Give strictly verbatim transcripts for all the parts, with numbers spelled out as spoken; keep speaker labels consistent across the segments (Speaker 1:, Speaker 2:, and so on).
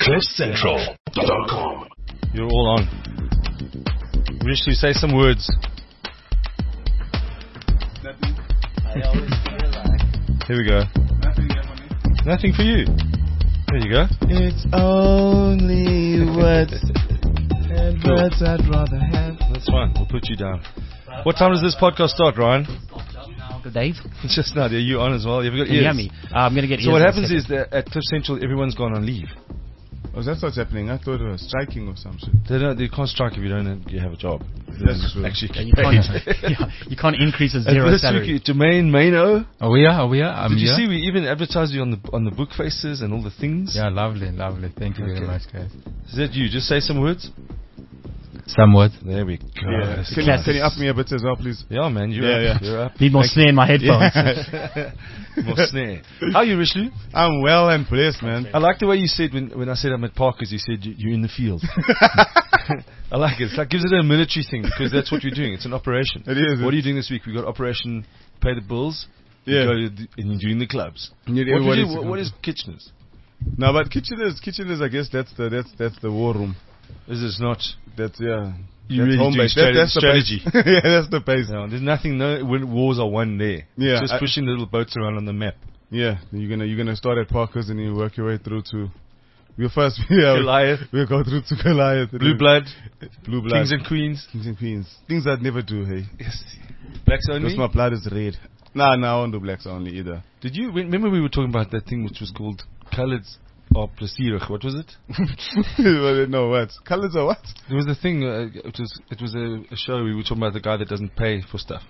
Speaker 1: cliff central dot com.
Speaker 2: You're all on. Wish to say some words.
Speaker 3: Nothing.
Speaker 4: I always feel like
Speaker 2: Here we go.
Speaker 3: Nothing there for me.
Speaker 2: Nothing for you. There you go.
Speaker 3: It's only words and
Speaker 2: Cool.
Speaker 3: words I'd rather have.
Speaker 2: That's fine. We'll put you down. What time does this podcast start, Ryan?
Speaker 4: Good, Dave.
Speaker 2: Just now. Are you on as well? Have you got
Speaker 4: Can you
Speaker 2: ears?
Speaker 4: hear me? Uh, I'm going to get
Speaker 2: So
Speaker 4: ears
Speaker 2: what
Speaker 4: in a
Speaker 2: happens
Speaker 4: second.
Speaker 2: is that at Cliff Central, everyone's gone on leave.
Speaker 3: Oh, that's what's happening. I thought it was striking or some shit.
Speaker 2: They don't. They can't strike if you don't have, you have a job.
Speaker 3: That's true.
Speaker 2: Actually,
Speaker 4: Yeah, you, can't, yeah, you can't increase a
Speaker 2: And
Speaker 4: zero
Speaker 2: this
Speaker 4: salary.
Speaker 2: week, Jermaine Maino.
Speaker 5: Are we here? Are we here? I'm
Speaker 2: Did you
Speaker 5: here.
Speaker 2: see we even advertised you on the on the book faces and all the things?
Speaker 5: Yeah, lovely, lovely. Thank you
Speaker 2: Okay.
Speaker 5: very much, guys.
Speaker 2: Is that you? Just say some words.
Speaker 5: Somewhat.
Speaker 2: There we go.
Speaker 3: Yeah.
Speaker 2: That's
Speaker 3: Can, you,
Speaker 2: class.
Speaker 3: can you up me a bit as well, please?
Speaker 2: Yeah, man. You're
Speaker 3: Yeah,
Speaker 2: up.
Speaker 3: yeah.
Speaker 2: You're up.
Speaker 4: Need more snare in my headphones.
Speaker 2: More snare. How are you, Rishlu?
Speaker 3: I'm well and blessed, man.
Speaker 2: I like the way you said when when I said I'm at Parker's. You said you, you're in the field. I like it. It's like gives it a military thing because that's what you're doing. It's an operation.
Speaker 3: It is.
Speaker 2: What are you doing this week? We got Operation Pay the Bills. You
Speaker 3: Yeah.
Speaker 2: go to d- and you're doing the clubs.
Speaker 3: You need
Speaker 2: What, do
Speaker 3: everybody
Speaker 2: you
Speaker 3: to
Speaker 2: do? what,
Speaker 3: come
Speaker 2: what
Speaker 3: to-
Speaker 2: is Kitchener's?
Speaker 3: No, but Kitchener's, Kitchener's, I guess that's the that's that's the war room.
Speaker 2: Is this not?
Speaker 3: That's yeah.
Speaker 2: You
Speaker 3: that's
Speaker 2: really
Speaker 3: home
Speaker 2: do
Speaker 3: base.
Speaker 2: strate-
Speaker 3: That, that's
Speaker 2: strategy.
Speaker 3: The base. yeah, that's the base.
Speaker 2: No, there's nothing. No when wars are won there.
Speaker 3: Yeah,
Speaker 2: just
Speaker 3: I-
Speaker 2: pushing the little boats around on the map.
Speaker 3: Yeah, you're gonna you're gonna start at Parker's and you work your way through to. We'll first yeah,
Speaker 2: Goliath,
Speaker 3: we'll go through to Goliath.
Speaker 2: Blue Blood,
Speaker 3: Blue blood.
Speaker 2: Kings and Queens.
Speaker 3: Kings and Queens. Things I'd never do. Hey,
Speaker 2: Yes. Blacks only.
Speaker 3: because my blood is red. Nah, nah, I won't do blacks only either.
Speaker 2: Did you remember we were talking about that thing which was called Colours are Plesierig? What was it?
Speaker 3: Well, no, what? Colors are what?
Speaker 2: There was a thing. Uh, it was it was a, a show we were talking about the guy that doesn't pay for stuff.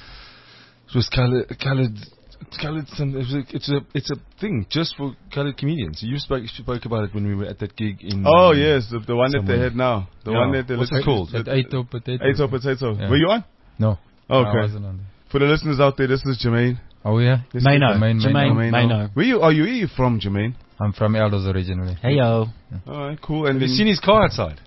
Speaker 2: It was color, colored. Colored. Some, it was a, it's a it's a thing just for colored comedians. You spoke you spoke about it when we were at that gig in.
Speaker 3: Oh
Speaker 2: um,
Speaker 3: yes, the, the one that they
Speaker 2: somewhere.
Speaker 3: had now. The
Speaker 2: Yeah.
Speaker 3: one that they
Speaker 2: What's
Speaker 3: look-
Speaker 2: it called?
Speaker 5: At Aito Potato.
Speaker 3: Aito Potato.
Speaker 5: Yeah.
Speaker 3: Were you on?
Speaker 5: No.
Speaker 3: Okay.
Speaker 5: I wasn't on there.
Speaker 3: For the listeners out there, this is Jermaine.
Speaker 5: Are we here?
Speaker 3: This
Speaker 4: Maino.
Speaker 3: is
Speaker 5: Main-
Speaker 4: Jermaine.
Speaker 5: Maino.
Speaker 4: Maino.
Speaker 3: Where you are you? Where you from, Jermaine?
Speaker 5: I'm from Elders originally.
Speaker 4: Hey, yo.
Speaker 3: All right, cool. And
Speaker 2: Have you
Speaker 3: then
Speaker 2: seen his car outside?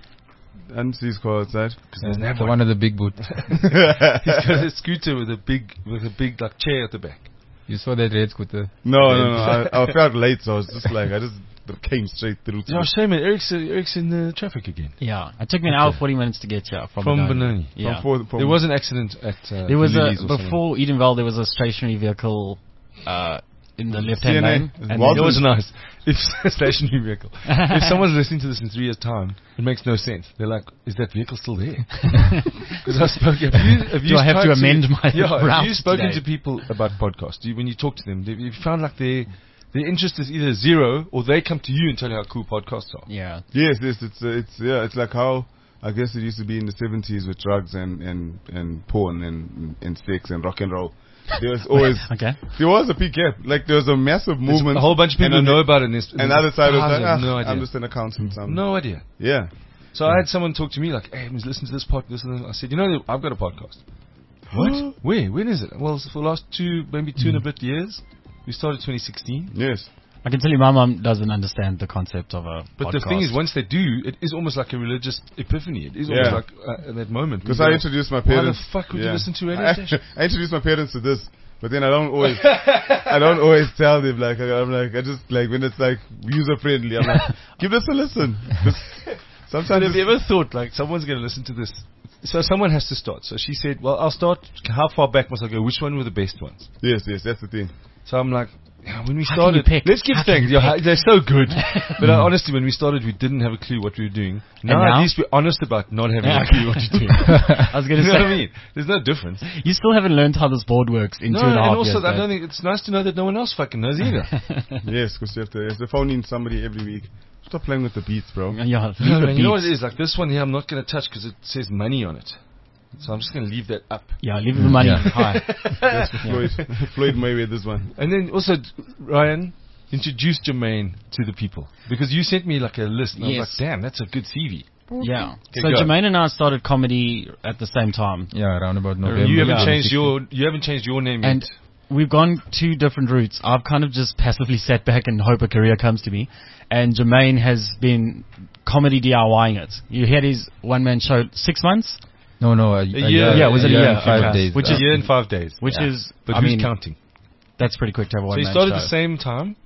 Speaker 3: and see his car outside.
Speaker 5: Yeah, the one of the big boot.
Speaker 2: He's got a scooter with a big with a big like chair at the back.
Speaker 5: You saw that red scooter?
Speaker 3: No, no, no. I, I felt late, so I was just like, I just came straight through. To
Speaker 2: Yeah,
Speaker 3: it.
Speaker 2: shame it. Eric's uh, Eric's in the traffic again
Speaker 4: Yeah. It took me an hour forty minutes to get here from,
Speaker 2: from
Speaker 4: Benoni.
Speaker 2: Benoni.
Speaker 4: Yeah.
Speaker 3: From, from,
Speaker 2: There was an accident at. Uh,
Speaker 4: There was a,
Speaker 2: Lilies or something.
Speaker 4: before Edenvale, there was a stationary vehicle uh, in the left-hand
Speaker 3: C N A.
Speaker 4: lane.
Speaker 3: It's
Speaker 4: And
Speaker 3: wild.
Speaker 2: It was nice. If stationary vehicle. If someone's listening to this in three years' time, it makes no sense. They're like, "Is that vehicle still there?" Because I spoke. Have you, have you
Speaker 4: Do I have to
Speaker 2: tried
Speaker 4: amend my
Speaker 2: Yeah.
Speaker 4: route
Speaker 2: Have you spoken
Speaker 4: today?
Speaker 2: to people about podcasts? Do you, when you talk to them, do you found like their their interest is either zero or they come to you and tell you how cool podcasts are.
Speaker 4: yeah.
Speaker 3: Yes, yes, it's uh, it's yeah, it's like how I guess it used to be in the seventies with drugs and and and porn and and sex and rock and roll. There was always
Speaker 4: Okay.
Speaker 3: there was a big gap. Like there was a massive
Speaker 2: There's
Speaker 3: movement.
Speaker 2: a whole bunch of people who
Speaker 3: and
Speaker 2: know
Speaker 3: on
Speaker 2: about it. And there's-
Speaker 3: the, and the other side was
Speaker 2: I
Speaker 3: like,
Speaker 2: have
Speaker 3: ah,
Speaker 2: no idea.
Speaker 3: I'm just an accountant. I'm,
Speaker 2: no idea.
Speaker 3: Yeah.
Speaker 2: So I had someone talk to me like, "Hey, listen to this podcast." I said, "You know, I've got a podcast." What? Where? When is it? Well, it's for the last two, maybe two and a bit years. We started twenty sixteen.
Speaker 3: Yes.
Speaker 4: I can tell you my mom doesn't understand the concept of a
Speaker 2: But
Speaker 4: podcast.
Speaker 2: the thing is, once they do, it is almost like a religious epiphany. It is
Speaker 3: Yeah.
Speaker 2: almost like uh, that moment.
Speaker 3: Because
Speaker 2: We
Speaker 3: I
Speaker 2: go,
Speaker 3: introduced my
Speaker 2: Why the
Speaker 3: parents.
Speaker 2: fuck would you
Speaker 3: yeah.
Speaker 2: listen to radio
Speaker 3: I,
Speaker 2: station?
Speaker 3: I introduced my parents to this, but then I don't always, I don't always tell them. Like I- I'm like, I just like when it's like user friendly. I'm like, give this a listen. Just, sometimes
Speaker 2: Have you
Speaker 3: it's-
Speaker 2: ever thought like someone's going to listen to this? So someone has to start. So she said, "Well, I'll start. How far back must I go? Which one were the best ones?"
Speaker 3: yes, yes, that's the thing.
Speaker 2: So I'm like, yeah, when we
Speaker 4: How can you
Speaker 2: started,
Speaker 4: pick?
Speaker 2: let's give
Speaker 4: How can
Speaker 2: thanks.
Speaker 4: you
Speaker 2: Yeah, they're so good. But uh, honestly, when we started, we didn't have a clue what we were doing. Now,
Speaker 4: now?
Speaker 2: at least we're honest about not having
Speaker 4: Yeah.
Speaker 2: a clue what you're doing.
Speaker 4: I was going
Speaker 2: You
Speaker 4: to
Speaker 2: know
Speaker 4: say,
Speaker 2: what I mean? There's no difference.
Speaker 4: you still haven't learned how this board works in
Speaker 2: No,
Speaker 4: two and a half
Speaker 2: and also,
Speaker 4: years.
Speaker 2: I
Speaker 4: Dave.
Speaker 2: don't think it's nice to know that no one else fucking knows either.
Speaker 3: Yes, because you have to, you have to phone in somebody every week. Stop playing with the beats, bro.
Speaker 4: Yeah,
Speaker 2: No,
Speaker 4: leave the
Speaker 2: man, you know what
Speaker 4: beats.
Speaker 2: it is? Like this one here, I'm not going to touch because it says money on it. So I'm just going to leave that up.
Speaker 4: Yeah, leave the money
Speaker 5: Yeah.
Speaker 4: high.
Speaker 3: That's for Floyd. Floyd Mayweather's one.
Speaker 2: And then also, Ryan, introduce Jermaine to the people. Because you sent me like a list, and I was
Speaker 4: Yes.
Speaker 2: like, damn, that's a good C V.
Speaker 4: Yeah.
Speaker 2: Okay,
Speaker 4: So
Speaker 2: go.
Speaker 4: Jermaine and I started comedy at the same time.
Speaker 5: Yeah, around about November.
Speaker 2: You haven't
Speaker 4: Yeah.
Speaker 2: changed your you haven't changed your name
Speaker 4: And
Speaker 2: yet.
Speaker 4: we've gone two different routes. I've kind of just passively sat back and hope a career comes to me. And Jermaine has been comedy DIYing it. You had his one-man show six months,
Speaker 5: No, no, a, a
Speaker 2: year.
Speaker 5: year.
Speaker 2: Yeah, was it a
Speaker 5: year
Speaker 4: year?
Speaker 5: and five
Speaker 4: Okay.
Speaker 5: days.
Speaker 4: Which
Speaker 2: A
Speaker 4: is-
Speaker 2: year and five days.
Speaker 4: which
Speaker 5: Yeah.
Speaker 4: is,
Speaker 2: But
Speaker 4: I
Speaker 2: who's
Speaker 4: mean,
Speaker 2: counting?
Speaker 4: that's pretty quick to have a
Speaker 2: So you
Speaker 4: one-man
Speaker 2: started
Speaker 4: show.
Speaker 2: the same time.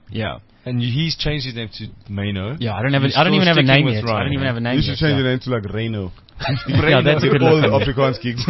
Speaker 4: Yeah.
Speaker 2: And he's changed his name to Mano.
Speaker 4: Yeah, I don't have. A,
Speaker 2: You're
Speaker 4: I don't
Speaker 2: still
Speaker 4: even have a
Speaker 2: sticking
Speaker 4: name
Speaker 2: with
Speaker 4: yet. I
Speaker 2: Ryan,
Speaker 4: don't even
Speaker 2: eh?
Speaker 4: have a name
Speaker 3: You
Speaker 4: yet.
Speaker 3: should change
Speaker 4: yeah.
Speaker 3: your name to like Reno.
Speaker 4: Yeah, that's a good
Speaker 3: All
Speaker 4: look.
Speaker 3: Afrikaans gigs.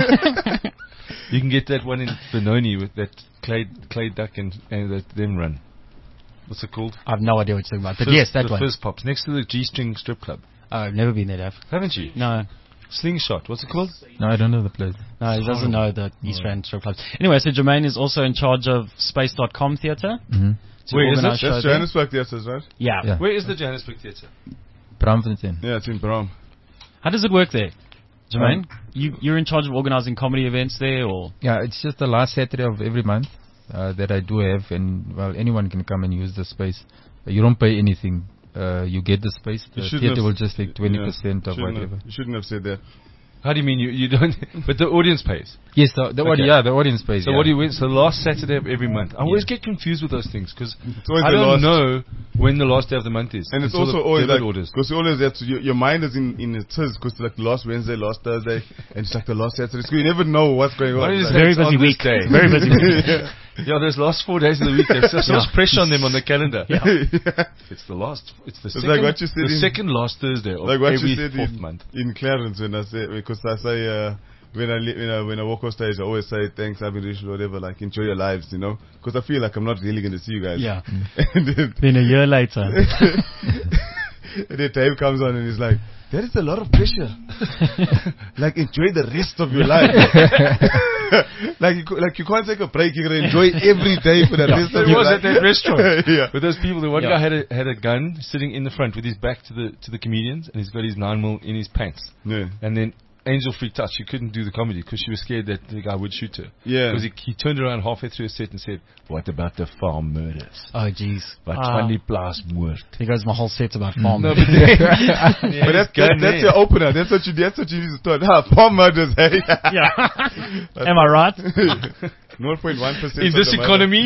Speaker 2: You can get that one in Benoni with that clay clay duck and, and that then run. What's it called?
Speaker 4: I have no idea what you're talking about. But
Speaker 2: First-
Speaker 4: yes, that
Speaker 2: the
Speaker 4: one.
Speaker 2: First Pops next to the G-string strip club.
Speaker 4: Oh, I've never been there, Dave.
Speaker 2: Haven't you?
Speaker 4: No.
Speaker 2: Slingshot. What's it called?
Speaker 5: No, I don't know the place.
Speaker 4: No, he doesn't know the East Rand strip clubs. Anyway, so Jermaine is also in charge of Space dot com Theatre.
Speaker 5: Mm-hmm.
Speaker 4: to
Speaker 2: Where is it?
Speaker 4: organise shows
Speaker 3: That's
Speaker 4: there.
Speaker 3: Johannesburg Theatres, right?
Speaker 4: Yeah.
Speaker 5: Yeah.
Speaker 2: Where is the Johannesburg Theatre?
Speaker 5: Braamfontein.
Speaker 3: Yeah, it's in Bram.
Speaker 4: How does it work there, Jermaine?
Speaker 5: Um,
Speaker 4: you you're in charge of organising comedy events there, or
Speaker 5: Yeah, it's just the last Saturday of every month uh, that I do have, and well, anyone can come and use the space. Uh, you don't pay anything. Uh, you get the space.
Speaker 3: You
Speaker 5: The
Speaker 3: shouldn't
Speaker 5: theatre
Speaker 3: have-
Speaker 5: will just take twenty
Speaker 3: Yeah,
Speaker 5: percent of
Speaker 3: shouldn't have-
Speaker 5: whatever.
Speaker 3: You shouldn't have said that.
Speaker 2: How do you mean you, you don't? But the audience pays.
Speaker 5: Yes, the, the
Speaker 2: Okay.
Speaker 5: audi- yeah, the audience pays.
Speaker 2: So
Speaker 5: yeah.
Speaker 2: what do you win? So the last Saturday of every month. I always get confused with those things because
Speaker 3: It's always
Speaker 2: I
Speaker 3: the
Speaker 2: don't
Speaker 3: last.
Speaker 2: know when the last day of the month is.
Speaker 3: And it's
Speaker 2: until
Speaker 3: also
Speaker 2: the
Speaker 3: always
Speaker 2: debit
Speaker 3: like,
Speaker 2: orders.
Speaker 3: because you always have to, your, your mind is in, in its because like the last Wednesday, last Thursday, and it's like the last Saturday. So you never know what's going on.
Speaker 2: Why is
Speaker 3: Like,
Speaker 2: it
Speaker 4: very
Speaker 2: It's on
Speaker 4: busy
Speaker 2: this
Speaker 4: week.
Speaker 2: day.
Speaker 4: Very busy week.
Speaker 2: Yeah, those last four days of the week, there's so so much pressure on them on the calendar.
Speaker 4: Yeah.
Speaker 2: It's the last. It's the
Speaker 3: It's
Speaker 2: second.
Speaker 3: like what you said
Speaker 2: the
Speaker 3: in-
Speaker 2: second last Thursday of
Speaker 3: like what
Speaker 2: every
Speaker 3: you said
Speaker 2: fourth
Speaker 3: in,
Speaker 2: month.
Speaker 3: in Clarence when I say, because I say, uh, when I, li- when I when I walk on stage, I always say thanks, I've been rich, whatever. Like enjoy your lives, you know, because I feel like I'm not really going to see you guys.
Speaker 4: Yeah.
Speaker 3: and, then,
Speaker 4: Then a year later.
Speaker 3: and then Dave comes on and he's like, "There is a lot of pressure. Like enjoy the rest of your life. like you, co- like you can't take a break. You're gonna enjoy every day for the
Speaker 2: Yeah,
Speaker 3: rest
Speaker 2: it
Speaker 3: of your
Speaker 2: was
Speaker 3: life."
Speaker 2: at that restaurant.
Speaker 3: yeah.
Speaker 2: With those people, the one
Speaker 4: Yeah.
Speaker 2: guy had a had a gun sitting in the front with his back to the to the comedians, and he's got his nine mil in his pants.
Speaker 3: Yeah.
Speaker 2: And then Angel freaked out. She couldn't do the comedy because she was scared that the guy would shoot her.
Speaker 3: Yeah.
Speaker 2: Because he, he turned around halfway through a set and said, "What about the farm murders?
Speaker 4: Oh, jeez.
Speaker 2: Wat
Speaker 4: Ah.
Speaker 2: van die plaas moord?"
Speaker 4: There goes my whole set about farm.
Speaker 2: No, but, yeah,
Speaker 3: But that's, that, that's your opener. That's what you. That's what you need to start. Ha, farm murders. Hey.
Speaker 4: Yeah. Am I right?
Speaker 3: zero point one percent
Speaker 2: in this economy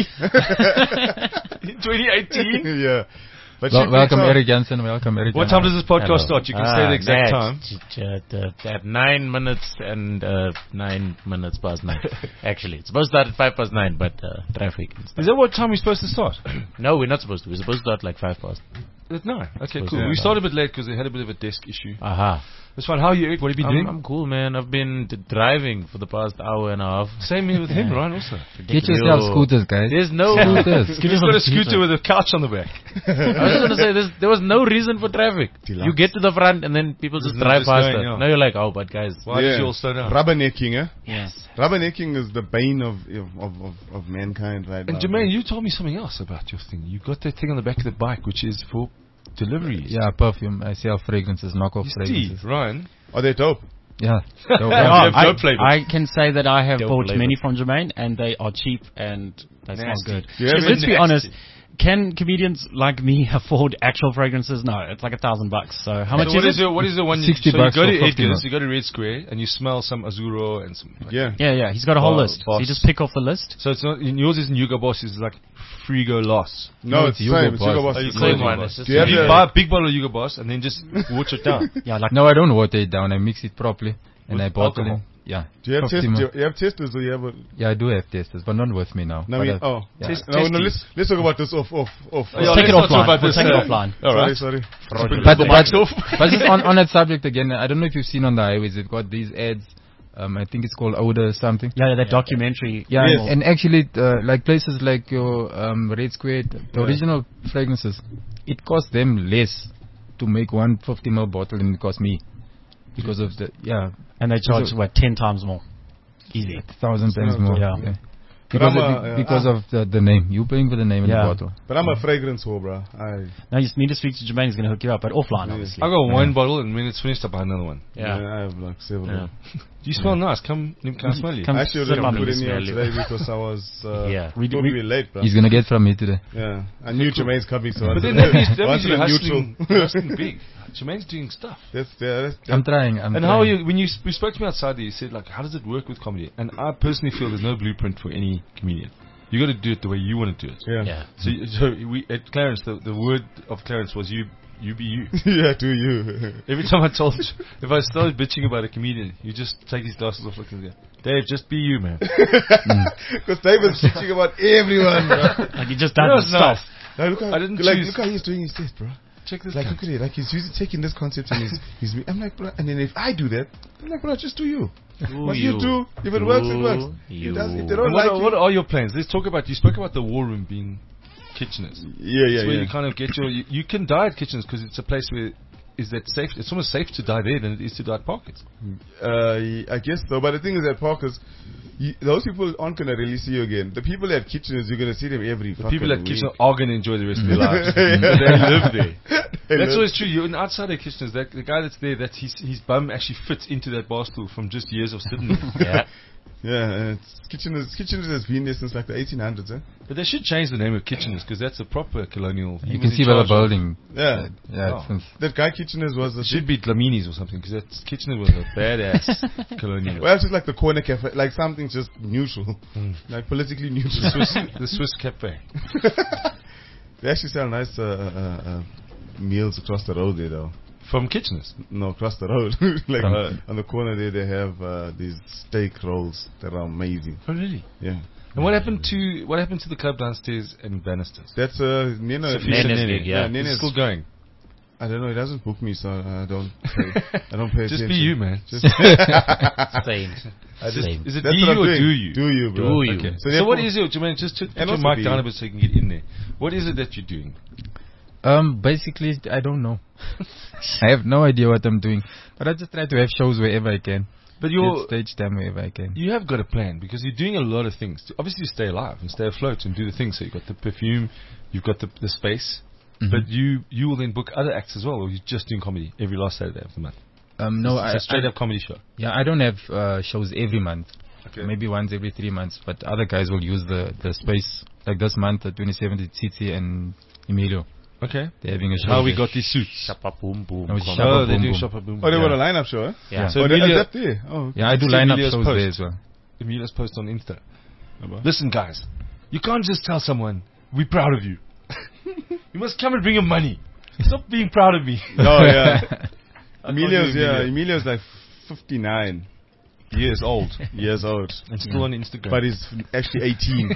Speaker 2: in twenty eighteen.
Speaker 3: yeah. But
Speaker 5: Wel-
Speaker 3: she
Speaker 5: welcome,
Speaker 3: freaks out.
Speaker 5: Eric Jansen. Welcome, Eric.
Speaker 2: What
Speaker 5: Jansen.
Speaker 2: time does this podcast
Speaker 6: Hello.
Speaker 2: start? You can say
Speaker 6: Ah,
Speaker 2: the exact
Speaker 6: that-
Speaker 2: time.
Speaker 6: j- j- uh, At nine minutes and uh, nine minutes past nine. Actually, it's supposed to start at five past nine, but uh, traffic. and stuff.
Speaker 2: Is that what time we're supposed to start?
Speaker 6: No, we're not supposed to. We're supposed to start like five past.
Speaker 2: At nine. Okay,
Speaker 6: Supposed
Speaker 2: cool.
Speaker 6: to
Speaker 2: We
Speaker 6: be
Speaker 2: started a bit late because they had a bit of a desk issue.
Speaker 6: Aha.
Speaker 2: That's fine. How are you, Eric? What have you been
Speaker 6: I'm,
Speaker 2: doing?
Speaker 6: I'm cool, man. I've been d- driving for the past hour and a half.
Speaker 2: Same here with him, Ryan, also.
Speaker 5: Get yourself
Speaker 6: Yo.
Speaker 5: scooters, guys.
Speaker 6: There's no.
Speaker 5: Scooters.
Speaker 2: He's got a scooter with a couch on the back.
Speaker 6: I was going to say there's, there was no reason for traffic. You get to the front and then people just
Speaker 2: There's no
Speaker 6: drive
Speaker 2: just
Speaker 6: faster.
Speaker 2: going, yeah.
Speaker 6: Now you're like, oh, but guys.
Speaker 2: Why did you all slow down?
Speaker 3: Rubbernecking, eh?
Speaker 6: Yes.
Speaker 3: Rubbernecking is the bane of of, of, of mankind right
Speaker 2: And
Speaker 3: now.
Speaker 2: Jermaine, you told me something else about your thing. You got that thing on the back of the bike, which is for deliveries.
Speaker 5: Yeah, perfume. I sell fragrances, knockoff
Speaker 2: You
Speaker 5: fragrances.
Speaker 2: see, Ryan.
Speaker 3: Are they dope?
Speaker 5: Yeah.
Speaker 4: Oh,
Speaker 5: So,
Speaker 2: have
Speaker 4: I,
Speaker 2: dope flavors.
Speaker 4: I can say that I have
Speaker 6: Dope
Speaker 4: bought
Speaker 6: flavors.
Speaker 4: many from Jermaine, and they are cheap and they smell
Speaker 2: Nasty.
Speaker 4: good.
Speaker 3: Do you have
Speaker 4: Let's
Speaker 2: any-
Speaker 4: be honest.
Speaker 2: Nasty.
Speaker 4: Can comedians like me afford actual fragrances? No, it's like a thousand bucks. So how much
Speaker 2: So what
Speaker 4: is
Speaker 2: is
Speaker 4: it?
Speaker 2: your, what is the one? You,
Speaker 5: sixty
Speaker 2: so you
Speaker 5: bucks
Speaker 2: go
Speaker 5: for
Speaker 2: to
Speaker 5: fifty
Speaker 2: Edgar's,
Speaker 5: mil.
Speaker 2: you go to Red Square, and you smell some Azuro and some. Like,
Speaker 3: Yeah.
Speaker 4: Yeah, yeah. He's got a whole
Speaker 2: Bo-
Speaker 4: list. So
Speaker 2: Boss.
Speaker 4: you just pick off the list.
Speaker 2: So it's not in yours isn't Hugo Boss. It's like Frigo Loss.
Speaker 3: No,
Speaker 5: No,
Speaker 3: it's
Speaker 5: it's
Speaker 3: the same.
Speaker 5: Hugo
Speaker 3: It's
Speaker 5: Boss.
Speaker 3: Hugo Boss.
Speaker 2: Oh, you
Speaker 3: It's
Speaker 2: call it
Speaker 6: Same
Speaker 2: Hugo
Speaker 6: one.
Speaker 2: Boss.
Speaker 6: It's just
Speaker 3: Do you have
Speaker 2: You
Speaker 3: the-
Speaker 2: buy a big bottle of Hugo Boss and then just water it down.
Speaker 4: Yeah, like
Speaker 5: No, I don't water it down. I mix it properly and
Speaker 2: With
Speaker 5: I bottle
Speaker 2: alcohol?
Speaker 5: it. Yeah.
Speaker 3: Do you have
Speaker 5: fifty
Speaker 3: test,
Speaker 5: mil.
Speaker 3: do you, you have testers or you have a
Speaker 5: Yeah, I do have testers, but not with me now.
Speaker 3: no,
Speaker 5: But
Speaker 3: we,
Speaker 5: I-
Speaker 3: oh
Speaker 5: yeah.
Speaker 2: Test-
Speaker 3: no, no,
Speaker 2: testes.
Speaker 3: let's let's talk about this off off off.
Speaker 2: Oh, yeah,
Speaker 4: take it
Speaker 2: let's not talk
Speaker 4: offline.
Speaker 2: about
Speaker 4: We'll
Speaker 2: this,
Speaker 4: take it
Speaker 2: uh,
Speaker 4: offline.
Speaker 2: All
Speaker 3: sorry,
Speaker 2: right.
Speaker 3: sorry.
Speaker 5: But,
Speaker 2: the
Speaker 5: but,
Speaker 2: mics off.
Speaker 5: but just on, on that subject again, I don't know if you've seen on the highways, they've got these ads. Um, I think it's called Odor or something.
Speaker 4: yeah, that documentary.
Speaker 5: Yeah,
Speaker 3: Yes.
Speaker 5: and actually, uh, like places like your um, Red Square, the
Speaker 3: Yeah.
Speaker 5: original fragrances, it costs them less to make one fifty ml bottle than it cost me because of the yeah
Speaker 4: And they charge
Speaker 5: So-
Speaker 4: what ten times more. Easy.
Speaker 5: thousand times
Speaker 3: Yeah.
Speaker 5: more.
Speaker 4: Yeah.
Speaker 3: But
Speaker 5: Because,
Speaker 3: I'm
Speaker 5: of,
Speaker 3: a-
Speaker 5: the- because of the, the name, you paying for the name in
Speaker 4: Yeah.
Speaker 5: the bottle.
Speaker 3: But I'm a fragrance whore, bro. I
Speaker 4: Now you just need to speak to Jermaine. He's going to hook you up, but offline, obviously.
Speaker 2: I got one bottle, and when it's finished, I buy another one.
Speaker 3: yeah.
Speaker 6: Yeah.
Speaker 3: I have like several.
Speaker 6: Yeah.
Speaker 2: You smell nice. Come, can I smell you?
Speaker 4: Come
Speaker 3: I actually
Speaker 4: sit
Speaker 3: didn't
Speaker 4: on
Speaker 3: put
Speaker 4: me.
Speaker 3: any out
Speaker 6: smell you.
Speaker 3: today because I was uh,
Speaker 6: Yeah.
Speaker 4: We-
Speaker 3: probably
Speaker 4: we-
Speaker 3: late, bro.
Speaker 5: He's gonna get from me today.
Speaker 3: Yeah, I knew Jermaine's coming, so I
Speaker 2: But then
Speaker 3: wanted-
Speaker 2: that means, that means
Speaker 3: wanted
Speaker 2: you're
Speaker 3: a
Speaker 2: hustling,
Speaker 3: neutral.
Speaker 2: hustling big. Jermaine's doing stuff.
Speaker 3: That's, yeah, that's,
Speaker 5: I'm trying. I'm
Speaker 2: And
Speaker 5: trying.
Speaker 2: how are you? When you s- we spoke to me outside, there, you said like, how does it work with comedy? And I personally feel there's no blueprint for any comedian. You got to do it the way you want to do it.
Speaker 3: yeah.
Speaker 6: Yeah.
Speaker 2: So, you- so we at Clarence, the, the word of Clarence was you, you be you.
Speaker 3: yeah, do you?
Speaker 2: Every time I told, if I started bitching about a comedian, you just take his glasses off, look and go, Dave, just be you, man.
Speaker 3: Because David's bitching about everyone, bro.
Speaker 4: Like he just
Speaker 2: That
Speaker 4: does
Speaker 2: was
Speaker 4: stuff.
Speaker 2: nice.
Speaker 3: Like, look how,
Speaker 2: I didn't
Speaker 3: like,
Speaker 2: choose-
Speaker 3: look how he's doing his set, bro.
Speaker 2: Check this.
Speaker 3: Like,
Speaker 2: guy.
Speaker 3: look at it. Like, he's using, taking this concept and he's, he's, I'm like, bro, and then if I do that, I'm like, bro, just do you.
Speaker 6: Do
Speaker 3: What you do, if it works, it works.
Speaker 6: you.
Speaker 3: It does, if they don't
Speaker 2: And what,
Speaker 3: like
Speaker 2: are,
Speaker 3: you,
Speaker 2: what are your plans? Let's talk about. You spoke about the war room being Kitcheners.
Speaker 3: yeah, yeah,
Speaker 2: It's where
Speaker 3: yeah.
Speaker 2: you kind of get your. You, you can die at Kitcheners because it's a place where is that safe. It's almost safe to die there than it is to die at Parkers.
Speaker 3: Uh, I guess so, but the thing is that Parkers, you, those people aren't gonna really see you again. The people at Kitcheners, you're gonna see them every.
Speaker 2: The people at
Speaker 3: week.
Speaker 2: Kitchener are going to enjoy the rest of their lives.
Speaker 3: Yeah.
Speaker 2: They live there.
Speaker 3: They
Speaker 2: That's
Speaker 3: live-
Speaker 2: always true. You're an outsider at Kitcheners. That the guy that's there, that his his bum actually fits into that bar stool from just years of sitting there.
Speaker 6: Yeah.
Speaker 3: Yeah, and it's Kitcheners. Kitcheners has been there since like the eighteen hundreds, eh?
Speaker 2: But they should change the name of Kitcheners because that's a proper colonial.
Speaker 5: You
Speaker 2: he
Speaker 5: can
Speaker 2: was
Speaker 5: see
Speaker 2: in
Speaker 5: by the
Speaker 2: charge of-
Speaker 5: building.
Speaker 3: Yeah,
Speaker 5: Yeah,
Speaker 2: Oh.
Speaker 5: it's since
Speaker 3: that guy Kitcheners was the
Speaker 2: It should be Dlamini's or something because that's Kitchener was a badass colonial.
Speaker 3: Well, it's just like the corner cafe, like something just neutral,
Speaker 2: Mm.
Speaker 3: like politically
Speaker 2: the
Speaker 3: neutral.
Speaker 2: Swiss, the Swiss cafe.
Speaker 3: They actually sell nice uh, uh, uh, meals across the road there, though.
Speaker 2: From Kitcheners.
Speaker 3: No, across the road, like
Speaker 5: From-
Speaker 3: uh, on the corner there, they have uh, these steak rolls that are amazing.
Speaker 2: Oh really?
Speaker 3: Yeah,
Speaker 2: And what happened to what happened to the club downstairs in Bannisters?
Speaker 3: that's uh, Nina.
Speaker 2: Sufficient
Speaker 6: Nene's
Speaker 2: Nene.
Speaker 6: gig, yeah.
Speaker 3: Yeah, Nene's-
Speaker 2: It's still going.
Speaker 3: I don't know. It doesn't book me, so I don't. Pay, I don't pay
Speaker 2: Just
Speaker 3: attention.
Speaker 2: be you, man.
Speaker 3: Just,
Speaker 6: Same.
Speaker 3: I just-
Speaker 6: Same.
Speaker 2: Is it
Speaker 3: that's
Speaker 2: be
Speaker 3: what I'm
Speaker 2: you or
Speaker 3: doing.
Speaker 2: do you?
Speaker 3: Do you, bro?
Speaker 6: Do you.
Speaker 2: Okay.
Speaker 3: So
Speaker 2: So, what
Speaker 3: therefore-
Speaker 2: is it, Jermaine? Just to put
Speaker 3: And
Speaker 2: your
Speaker 3: also
Speaker 2: mic
Speaker 3: be
Speaker 2: down
Speaker 3: you.
Speaker 2: a bit so you can get in there. What is it that you're doing?
Speaker 5: Um, basically, I don't know. I have no idea what I'm doing, but I just try to have shows wherever I can.
Speaker 2: But
Speaker 5: Get
Speaker 2: you're
Speaker 5: stage time wherever I can.
Speaker 2: you have got a plan because you're doing a lot of things. To obviously, to stay alive and stay afloat and do the things. So you've got the perfume, you've got the, the space,
Speaker 5: Mhm.
Speaker 2: but you you will then book other acts as well, or you're just doing comedy every last Saturday of the month.
Speaker 5: Um, no,
Speaker 2: it's
Speaker 5: I,
Speaker 2: a straight
Speaker 5: I,
Speaker 2: up comedy show.
Speaker 5: yeah, I don't have uh, shows every month.
Speaker 2: Okay.
Speaker 5: Maybe once every three months, but other guys will use the, the space. Like this month, the twenty-seventh, it's Titi and Emilio.
Speaker 2: Okay.
Speaker 5: They're having a show.
Speaker 2: How we
Speaker 5: there.
Speaker 2: got these suits?
Speaker 6: Shapa boom boom.
Speaker 5: No,
Speaker 6: come
Speaker 5: Shapa
Speaker 2: Oh,
Speaker 6: on.
Speaker 2: they
Speaker 5: Boom
Speaker 2: do
Speaker 5: Boom.
Speaker 2: Shopper Boom.
Speaker 3: Oh, they
Speaker 2: yeah.
Speaker 3: want a lineup show, eh?
Speaker 6: Yeah.
Speaker 2: So
Speaker 3: oh, they,
Speaker 2: Emilio-
Speaker 3: is that there? Oh,
Speaker 5: Yeah, I do
Speaker 2: See
Speaker 5: lineup
Speaker 2: Emilio's
Speaker 5: shows
Speaker 2: post.
Speaker 5: there as well.
Speaker 2: Emilio's post on Insta.
Speaker 3: okay.
Speaker 2: Listen, guys, you can't just tell someone we're proud of you. You must come and bring him money. Stop being proud of me.
Speaker 3: Oh yeah.
Speaker 2: I can't
Speaker 3: Emilio's
Speaker 2: do
Speaker 3: yeah.
Speaker 2: Emilio.
Speaker 3: Emilio's like fifty-nine
Speaker 2: Years old
Speaker 3: years old,
Speaker 2: and still on Instagram.
Speaker 3: but he's actually eighteen.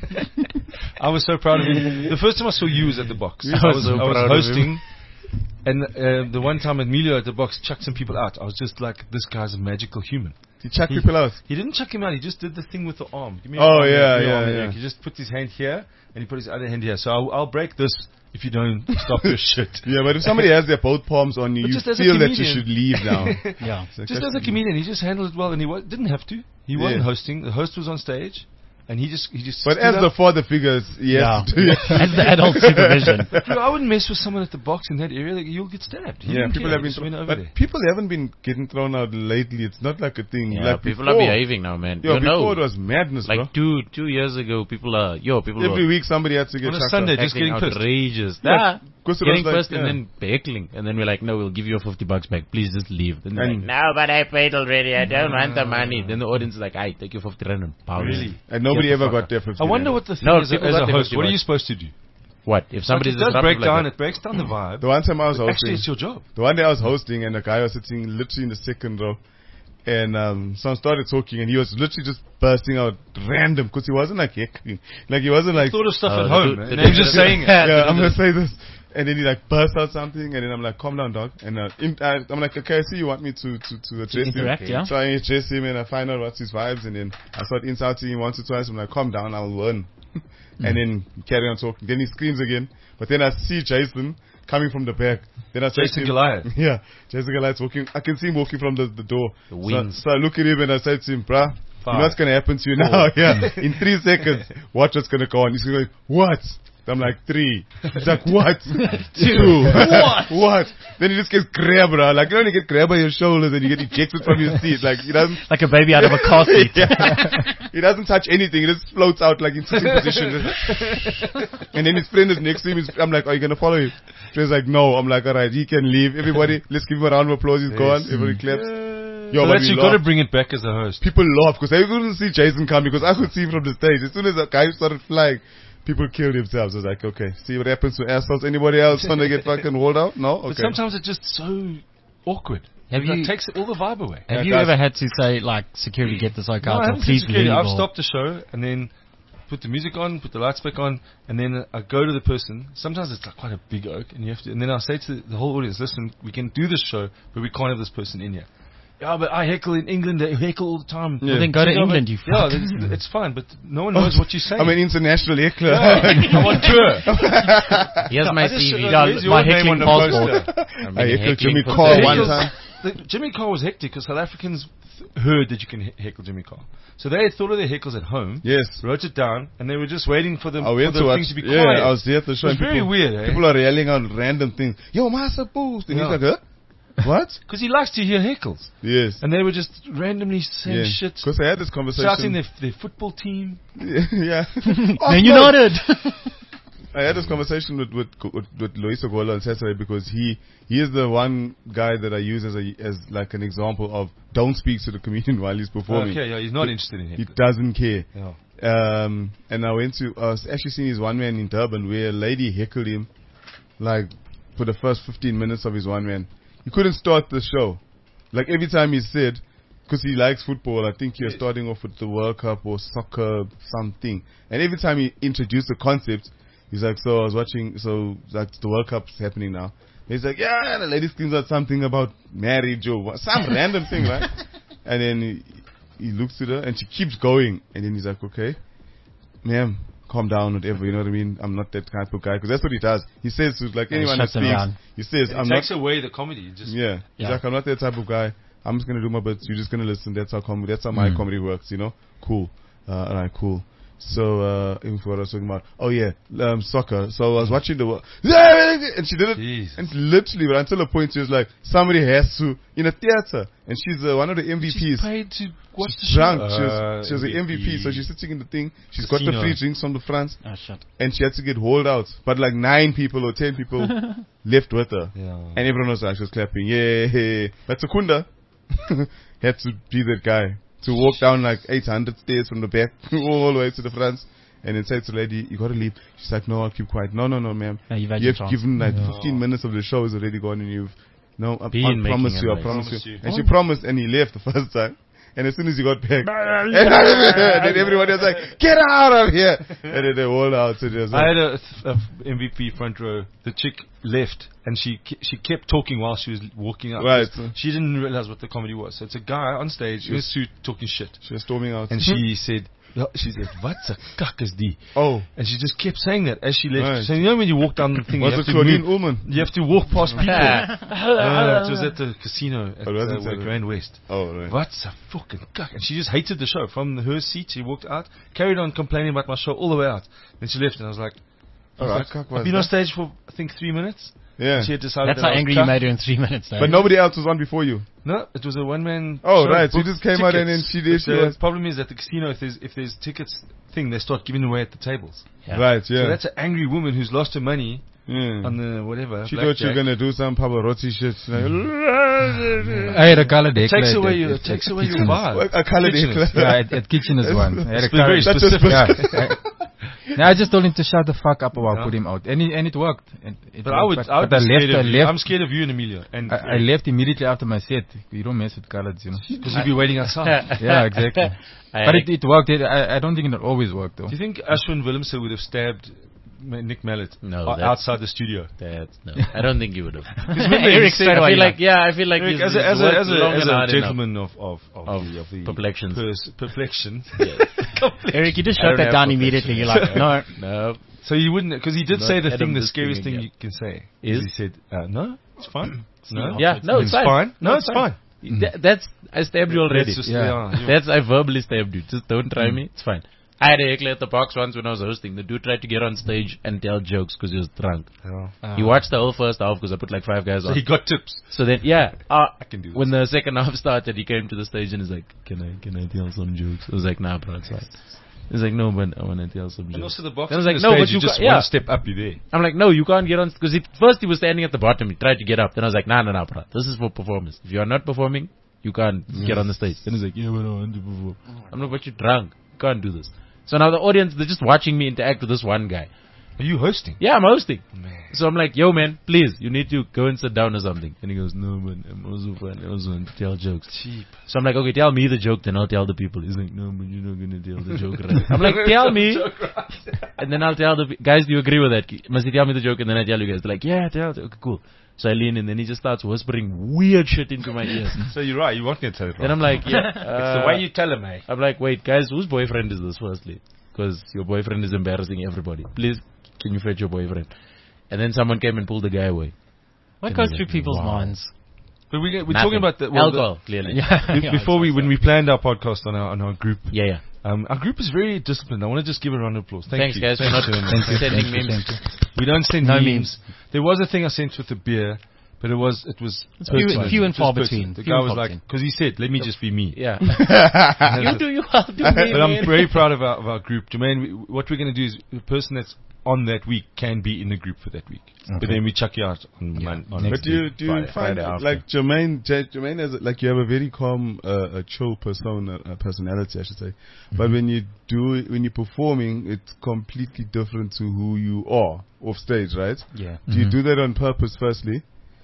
Speaker 2: I was so proud of him. The first time I saw you was at the box.
Speaker 6: I
Speaker 2: I
Speaker 6: was
Speaker 2: was,
Speaker 6: so
Speaker 2: I was
Speaker 6: proud of
Speaker 2: hosting, and uh, the one time Emilio at the box chucked some people out. I was just like, this guy's a magical human.
Speaker 3: He chuck
Speaker 2: He-
Speaker 3: people out.
Speaker 2: He didn't chuck him out. He just did the thing with the arm. Give me
Speaker 3: Oh,
Speaker 2: your arm,
Speaker 3: yeah,
Speaker 2: give me your
Speaker 3: yeah,
Speaker 2: arm, and
Speaker 3: yeah.
Speaker 2: like, he just put his hand here and he put his other hand here. So I'll, I'll break this if you don't stop your shit.
Speaker 3: Yeah, but if somebody has their both palms on you,
Speaker 2: But
Speaker 3: you
Speaker 2: just as a
Speaker 3: feel that you
Speaker 2: comedian-
Speaker 3: should leave now.
Speaker 4: Yeah.
Speaker 3: It's like,
Speaker 2: Just
Speaker 3: that's-
Speaker 2: as a comedian, he just handled it well, and he wa- didn't have to. He wasn't
Speaker 3: Yeah.
Speaker 2: hosting. The host was on stage, and he just he just.
Speaker 3: But
Speaker 2: stood
Speaker 3: as the
Speaker 2: up.
Speaker 3: father figures, yes.
Speaker 4: Yeah. As the adult supervision.
Speaker 2: Bro, I wouldn't mess with someone at the box in that area. Like, you'll get stabbed. He
Speaker 3: Yeah,
Speaker 2: didn't
Speaker 3: people
Speaker 2: care.
Speaker 3: have
Speaker 2: He
Speaker 3: been,
Speaker 2: just went
Speaker 3: thro-
Speaker 2: over
Speaker 3: but
Speaker 2: there.
Speaker 3: people haven't been getting thrown out lately. It's not like a thing.
Speaker 6: Yeah,
Speaker 3: like
Speaker 6: people
Speaker 3: before.
Speaker 6: are behaving now, man.
Speaker 3: Yo,
Speaker 6: you
Speaker 3: before
Speaker 6: know,
Speaker 3: it was madness, bro.
Speaker 6: like two two years ago, people are yo people
Speaker 3: Every
Speaker 6: were
Speaker 3: week somebody had to get
Speaker 2: On a
Speaker 3: chucked
Speaker 2: Sunday,
Speaker 3: out.
Speaker 2: just
Speaker 6: acting
Speaker 2: getting pissed.
Speaker 6: outrageous.
Speaker 3: Yeah,
Speaker 6: Nah,
Speaker 3: 'cause it
Speaker 6: getting
Speaker 3: was like,
Speaker 6: pissed
Speaker 3: yeah.
Speaker 6: and then heckling, and then we're like, no, we'll give you your fifty bucks back. Please just leave. Then they're
Speaker 3: And-
Speaker 6: like, no, but I paid already. I don't want the money. Then the audience is like, I take your fifty rand and pound.
Speaker 2: Really?
Speaker 3: And nobody
Speaker 6: Get the
Speaker 3: ever
Speaker 6: fuck
Speaker 3: got their fifty.
Speaker 2: I wonder
Speaker 3: rand.
Speaker 2: what the thing
Speaker 6: No,
Speaker 2: is
Speaker 6: people
Speaker 2: as
Speaker 6: got
Speaker 2: a
Speaker 6: their
Speaker 2: host.
Speaker 6: fifty
Speaker 2: What are
Speaker 6: bucks.
Speaker 2: you supposed to do?
Speaker 6: What if somebody's
Speaker 2: Like, it does
Speaker 6: disruptive
Speaker 2: break
Speaker 6: like
Speaker 2: down.
Speaker 6: that?
Speaker 2: It breaks down the vibe.
Speaker 3: The one time I was hosting,
Speaker 2: Actually, it's your job.
Speaker 3: the one day I was hosting, and the guy was sitting literally in the second row, and um, someone started talking, and he was literally just bursting out random because he wasn't like heckling, like he wasn't like,
Speaker 2: Thought of stuff
Speaker 6: Oh,
Speaker 2: at
Speaker 6: the
Speaker 2: home,
Speaker 6: dude-
Speaker 2: man.
Speaker 6: the
Speaker 2: And he was
Speaker 6: dude-
Speaker 2: just saying it.
Speaker 3: yeah, I'm gonna say this. And then he like burst out something, and then I'm like, calm down, dog. And uh, in, I, I'm like, okay, I see you want me to to, to address
Speaker 4: interact,
Speaker 3: him.
Speaker 4: yeah.
Speaker 3: So I address him, and I find out what's his vibes, and then I start insulting him once or twice. I'm like, calm down, I'll learn. And then carry on talking. Then he screams again. But then I see Jason coming from the back. Then I say
Speaker 2: Jason
Speaker 3: to him,
Speaker 2: Goliath.
Speaker 3: yeah, Jason Goliath's walking. I can see him walking from the, the door.
Speaker 6: The
Speaker 3: So-
Speaker 6: wings.
Speaker 3: So, I look at him and I say to him, bruh, you
Speaker 2: Five.
Speaker 3: know what's going to happen to you now? Yeah, in three seconds, watch what's going to go on. He's going to go, what? I'm like, three. He's like, what? Two. What? What? Then he just gets grabbed, bruh. Like, you know when you get grabbed by your shoulders and you get ejected from your seat. Like, he doesn't...
Speaker 4: Like a baby out of a car seat.
Speaker 3: Yeah. He doesn't touch anything. He just floats out like in sitting position. And then his friend is next to him. He's, I'm like, are you going to follow him? Friend's like, no. I'm like, all right, he can leave. Everybody, let's give him a round of applause. He's gone. Everybody claps. Yo,
Speaker 2: So
Speaker 3: but
Speaker 2: that's
Speaker 3: we
Speaker 2: you got to
Speaker 3: laugh.
Speaker 2: bring it back as a host.
Speaker 3: People laugh because they couldn't see Jason coming because I could see him from the stage. As soon as the guy started flying, people killed themselves. I was like, okay, see what happens to assholes. Anybody else want to get fucking rolled out? No?
Speaker 2: But
Speaker 3: Okay.
Speaker 2: sometimes it's just so awkward.
Speaker 4: Have
Speaker 2: It
Speaker 4: you-
Speaker 2: takes all the vibe away.
Speaker 4: Have
Speaker 3: Yeah,
Speaker 4: you
Speaker 3: it does.
Speaker 4: ever had to say, like, security, get this like
Speaker 2: No, I
Speaker 4: out, or
Speaker 2: haven't
Speaker 4: please
Speaker 2: seen security.
Speaker 4: leave?
Speaker 2: I've
Speaker 4: or-
Speaker 2: stopped the show and then put the music on, put the lights back on, and then I go to the person. Sometimes it's like quite a big oak, and you have to. And then I say to the whole audience, "Listen, we can do this show, but we can't have this person in here." Yeah, but I heckle in England. They heckle all the time.
Speaker 3: Yeah.
Speaker 4: Well, then go to
Speaker 2: Yeah,
Speaker 4: England,
Speaker 2: but-
Speaker 4: you
Speaker 2: Yeah,
Speaker 4: fuck.
Speaker 2: it's, it's fine, but no one knows what you're saying.
Speaker 3: I'm an international heckler.
Speaker 2: I'm on tour.
Speaker 6: Here's my
Speaker 2: I just
Speaker 6: C
Speaker 2: show-
Speaker 6: V.
Speaker 4: Yeah,
Speaker 2: where's
Speaker 4: my
Speaker 2: your name
Speaker 4: heckling
Speaker 2: on the
Speaker 4: passport.
Speaker 2: poster?
Speaker 6: I'm
Speaker 3: I
Speaker 6: being
Speaker 3: heckled
Speaker 6: heckling
Speaker 3: Jimmy
Speaker 6: for
Speaker 3: Carr
Speaker 6: thirty
Speaker 3: one
Speaker 6: years.
Speaker 3: time.
Speaker 2: The, Jimmy Carr was hectic because South Africans th- heard that you can he- heckle Jimmy Carr. So they had thought of their heckles at home,
Speaker 3: Yes.
Speaker 2: wrote it down, and they were just waiting for them
Speaker 3: I
Speaker 2: for
Speaker 3: went
Speaker 2: the
Speaker 3: to watch.
Speaker 2: thing to be
Speaker 3: Yeah,
Speaker 2: quiet.
Speaker 3: I was there at the show.
Speaker 2: It was
Speaker 3: and
Speaker 2: very
Speaker 3: people,
Speaker 2: weird, eh?
Speaker 3: People are yelling out random things. Yo, Master Boost. And
Speaker 2: Yeah.
Speaker 3: he's like, huh? What?
Speaker 2: Because he likes to hear heckles.
Speaker 3: Yes.
Speaker 2: And they were just randomly saying
Speaker 3: Yeah.
Speaker 2: shit,
Speaker 3: Because I had this conversation.
Speaker 2: shouting their, their football team.
Speaker 3: yeah.
Speaker 4: Man
Speaker 3: Arsenal.
Speaker 4: United.
Speaker 3: I had this conversation with with with, with Luis Ogola on Saturday because he he is the one guy that I use as a as like an example of don't speak to the comedian while he's performing.
Speaker 2: Okay, yeah, he's not interested in
Speaker 3: He
Speaker 2: heckling.
Speaker 3: doesn't care.
Speaker 2: Yeah.
Speaker 3: Um, and I went to I was actually seeing his one man in Durban where a lady heckled him like for the first fifteen minutes of his one man. He couldn't start the show. Like every time he said, because he likes football, I think he was starting off with the World Cup or soccer something. And every time he introduced the concept, he's like, so I was watching, so like the World Cup's happening now. He's like, yeah, the lady screams out something about marriage or what- some random thing, right? And then he, he looks at her and she keeps going. And then he's like, okay, ma'am, calm down, whatever, you know what I mean? I'm not that type of guy. Because that's what he does. He says to like
Speaker 4: Yeah, he
Speaker 3: anyone that
Speaker 4: shuts them
Speaker 3: speaks,
Speaker 4: down.
Speaker 3: he says,
Speaker 2: It
Speaker 3: I'm not.
Speaker 2: takes away the comedy. It just
Speaker 3: Yeah. He's
Speaker 4: Yeah.
Speaker 3: like, I'm not that type of guy. I'm just gonna do my bits. You're just gonna listen. That's how com- That's how my
Speaker 4: Mm.
Speaker 3: comedy works. You know. Cool. Uh, alright, cool. So, uh, even for what I was talking about. Oh yeah, um, soccer. So I was watching the, wo- and she did it,
Speaker 2: Jesus.
Speaker 3: and literally, but until a point she was like, somebody has to in a theater, and she's uh, one of the M V Ps.
Speaker 2: She's paid to watch the
Speaker 3: She's
Speaker 2: show.
Speaker 3: drunk. she was,
Speaker 2: Uh,
Speaker 3: she was an M V P, so she's sitting in the thing. She's got the
Speaker 2: Casino.
Speaker 3: free drinks from the front,
Speaker 4: Oh, shit.
Speaker 3: and she had to get hauled out. But like nine people or ten people left with her.
Speaker 2: Yeah.
Speaker 3: And everyone was like, she was clapping. Yeah. But Secunda had to be that guy. To walk down like eight hundred stairs from the back all the way to the front. And then say to the lady, you gotta leave. She's like, no, I'll keep quiet. No, no, no, ma'am.
Speaker 4: No, you've had
Speaker 3: You
Speaker 4: your
Speaker 3: have
Speaker 4: chance.
Speaker 3: given like fifteen minutes of the show is already gone and you've, no, I,
Speaker 6: Been
Speaker 3: I
Speaker 6: making
Speaker 3: promise you, I
Speaker 6: advice.
Speaker 3: promise
Speaker 2: Promise
Speaker 3: you.
Speaker 2: you.
Speaker 3: And she promised and he left the first time. And as soon as he got back, and then everybody was like, get out of here. And then they all out. So just
Speaker 2: I had a, a M V P front row. The chick left, and she ke- she kept talking while she was walking out.
Speaker 3: Right.
Speaker 2: She didn't realize what the comedy was. So it's a guy on stage in a
Speaker 3: Yes.
Speaker 2: suit talking shit,
Speaker 3: she was storming out.
Speaker 2: and she said, she said, "What's a kak is die?"
Speaker 3: oh,
Speaker 2: And she just kept saying that as she left.
Speaker 3: Right.
Speaker 2: So you know when you walk down the thing,
Speaker 3: was
Speaker 2: you
Speaker 3: it
Speaker 2: have to
Speaker 3: Claudine
Speaker 2: move,
Speaker 3: Ullman?
Speaker 2: you have to walk past people. uh, it was at the casino at
Speaker 3: Oh, was it
Speaker 2: uh,
Speaker 3: at the-
Speaker 2: Grand West.
Speaker 3: Oh, right.
Speaker 2: What's a fucking cuck? And she just hated the show. From her seat, she walked out, carried on complaining about my show all the way out. Then she left, and I was like,
Speaker 3: All right,
Speaker 2: I've
Speaker 3: cuck was
Speaker 2: been on
Speaker 3: that?
Speaker 2: stage for, I think, three minutes.
Speaker 3: Yeah.
Speaker 2: She had decided
Speaker 4: That's
Speaker 2: that
Speaker 4: how
Speaker 2: I was
Speaker 4: angry you
Speaker 2: cuck.
Speaker 4: made her in three minutes, though.
Speaker 3: But nobody else was on before you.
Speaker 2: No, it was a one-man
Speaker 3: Oh,
Speaker 2: show.
Speaker 3: right. So you
Speaker 2: Booked
Speaker 3: just came out and
Speaker 2: tickets.
Speaker 3: then she did-
Speaker 2: But
Speaker 3: she
Speaker 2: the
Speaker 3: was-
Speaker 2: problem is at the casino, if there's, if there's tickets thing, they start giving away at the tables.
Speaker 4: Yeah.
Speaker 3: Right, yeah.
Speaker 2: So that's an angry woman who's lost her money
Speaker 3: yeah.
Speaker 2: on the whatever.
Speaker 3: She thought you were
Speaker 2: blackjack.
Speaker 3: going to do some Pavarotti shit. Like,
Speaker 5: I had a colored
Speaker 2: It
Speaker 5: heckler
Speaker 2: takes
Speaker 5: at-
Speaker 2: away
Speaker 5: at-
Speaker 2: your,
Speaker 5: at-
Speaker 2: it takes
Speaker 5: at
Speaker 2: away your
Speaker 5: Kitchener's.
Speaker 2: vibe.
Speaker 3: a colored
Speaker 2: Kitchener's.
Speaker 3: heckler.
Speaker 5: Yeah, at, at Kitchener's one. I had a
Speaker 2: It's very
Speaker 5: colored.
Speaker 3: That's
Speaker 2: specific.
Speaker 3: just-
Speaker 5: Yeah, I, no, I just told him to shut the fuck up or I'll
Speaker 2: Yeah.
Speaker 5: put him out, and it, and it worked. And it
Speaker 2: But I would,
Speaker 5: worked,
Speaker 2: I would
Speaker 5: but
Speaker 2: be
Speaker 5: I left.
Speaker 2: scared
Speaker 5: I
Speaker 2: of you.
Speaker 5: left.
Speaker 2: I'm scared of you and Emilio. And
Speaker 5: I, I left immediately after my set. You don't mess with coloreds, you know.
Speaker 2: because you'd be waiting outside.
Speaker 5: Yeah, exactly.
Speaker 6: I
Speaker 5: But
Speaker 6: had
Speaker 5: it, it worked. It, I, I don't think it always worked though.
Speaker 2: Do you think Ashwin Willemse would have stabbed Ma- Nick Mallet
Speaker 6: No,
Speaker 2: o-
Speaker 6: that's-
Speaker 2: outside the studio?
Speaker 6: That's no. I don't think you would have.
Speaker 4: Eric straight
Speaker 6: I
Speaker 4: away,
Speaker 6: feel
Speaker 4: like,
Speaker 6: like yeah, I feel like
Speaker 2: Eric,
Speaker 6: he's,
Speaker 2: as a, as
Speaker 6: he's
Speaker 2: a,
Speaker 6: worked
Speaker 2: as a,
Speaker 6: long
Speaker 2: as
Speaker 6: and
Speaker 2: a
Speaker 6: hard enough.
Speaker 2: gentleman of of of,
Speaker 6: Of
Speaker 2: the, of the
Speaker 6: perplexions.
Speaker 2: pers- perplexion.
Speaker 4: Eric, you just
Speaker 6: I
Speaker 4: shut
Speaker 6: don't
Speaker 4: that
Speaker 6: have
Speaker 4: down
Speaker 6: perfection.
Speaker 4: immediately. You're like, no.
Speaker 6: No,
Speaker 2: So you wouldn't, because he did
Speaker 6: Not
Speaker 2: say the
Speaker 6: Adam
Speaker 2: thing, the
Speaker 6: this
Speaker 2: scariest
Speaker 6: thing
Speaker 2: thing
Speaker 6: again.
Speaker 2: you can say
Speaker 6: Is?
Speaker 2: he said, uh, "No, it's fine. No,
Speaker 6: yeah, no, it's, fine.
Speaker 2: No, it's fine.
Speaker 6: Th- that's I stabbed you already.
Speaker 2: That's just-
Speaker 5: Yeah.
Speaker 2: yeah, you-
Speaker 6: That's I verbally stabbed you. Just don't try me. It's fine. I had a heckler at the box once when I was hosting. The dude tried to get on stage and tell jokes because he was drunk.
Speaker 2: yeah.
Speaker 6: He watched the whole first half because I put like five guys
Speaker 2: So
Speaker 6: on.
Speaker 2: he got tips.
Speaker 6: So then, yeah, uh,
Speaker 2: I can do this.
Speaker 6: when the second half started, he came to the stage and he's like, "Can I, can I tell some jokes?" I was like, "Nah, bro, it's fine." He's like, "No, but I want to tell some
Speaker 2: And
Speaker 6: jokes."
Speaker 2: also the box.
Speaker 6: I was
Speaker 2: on
Speaker 6: like,
Speaker 2: the
Speaker 6: "No,
Speaker 2: stage,
Speaker 6: but you
Speaker 2: just
Speaker 6: ca- yeah."
Speaker 2: one step up, you're there.
Speaker 6: I'm like, "No, you can't get on," because first he was standing at the bottom. He tried to get up. Then I was like, "Nah, nah, nah, bro. This is for performance. If you are not performing, you can't get on the stage." Then he's like, "Yeah, but I want to perform." I'm like, "But you're drunk. You can't do this." So now the audience, they're just watching me interact with this one guy.
Speaker 2: Are you hosting?
Speaker 6: Yeah, I'm hosting.
Speaker 2: Man.
Speaker 6: So I'm like, yo, man, please, you need to go and sit down or something. And he goes, no, man, I'm also fun. I also want to tell jokes.
Speaker 2: Cheap.
Speaker 6: So I'm like, okay, tell me the joke, then I'll tell the people. He's like, no, man, you're not going to tell the joke right. I'm like, tell me. And then I'll tell the pe- guys, do you agree with that? Must he tell me the joke? And then I tell you guys. They're like, yeah, tell it. Okay, cool. So I lean in, and then he just starts whispering weird shit into my ears.
Speaker 2: So you're right. You want me to tell it right.
Speaker 6: And I'm like, yeah.
Speaker 2: it's
Speaker 6: uh,
Speaker 2: the way you tell him, eh?
Speaker 6: I'm like, wait, guys, whose boyfriend is this, firstly? Because your boyfriend is embarrassing everybody. Please, can you fetch your boyfriend? And then someone came and pulled the guy away.
Speaker 4: What
Speaker 6: And
Speaker 4: goes
Speaker 6: I was
Speaker 4: through
Speaker 6: like,
Speaker 4: people's
Speaker 6: wow.
Speaker 4: minds?
Speaker 2: But we, we're
Speaker 6: Nothing.
Speaker 2: talking about the well,
Speaker 6: alcohol, clearly.
Speaker 4: Yeah.
Speaker 2: The,
Speaker 4: Yeah,
Speaker 2: before we,
Speaker 4: it's
Speaker 2: when we planned our podcast on our on our group,
Speaker 6: Yeah, yeah.
Speaker 2: um, our group is very disciplined. I want to just give a round of applause. Thank
Speaker 6: Thanks,
Speaker 2: you.
Speaker 6: guys, for not
Speaker 2: so much.
Speaker 5: Thank you,
Speaker 6: sending
Speaker 5: thank you,
Speaker 6: memes.
Speaker 5: thank you.
Speaker 2: We don't send
Speaker 4: No
Speaker 2: memes.
Speaker 4: memes.
Speaker 2: There was a thing I sent with the beer, but it was it was
Speaker 4: It's few-
Speaker 2: personal.
Speaker 4: few and
Speaker 2: Just
Speaker 4: far
Speaker 2: personal.
Speaker 4: between.
Speaker 2: The
Speaker 4: Few
Speaker 2: guy
Speaker 4: and
Speaker 2: was
Speaker 4: far
Speaker 2: like,
Speaker 4: between.
Speaker 2: because he said, "Let me just be me."
Speaker 6: Yeah. you do you, I'll do me,
Speaker 2: But I'm
Speaker 6: man.
Speaker 2: very proud of our, of our group. Jermaine, we, what we're going to do is the person that's on that week can be in the group for that week. But then we chuck you out on, Mon- on
Speaker 3: But
Speaker 2: next
Speaker 3: do you,
Speaker 2: week,
Speaker 3: do you
Speaker 2: Friday,
Speaker 3: find
Speaker 2: Friday after.
Speaker 3: like Jermaine, J- Jermaine has a, like you have a very calm, uh, a chill persona, uh, personality, I should say.
Speaker 2: Mm-hmm.
Speaker 3: But when you do it, when you're performing, it's completely different to who you are off stage, right?
Speaker 4: Yeah.
Speaker 3: Do you
Speaker 5: Mhm.
Speaker 3: do that on purpose, firstly?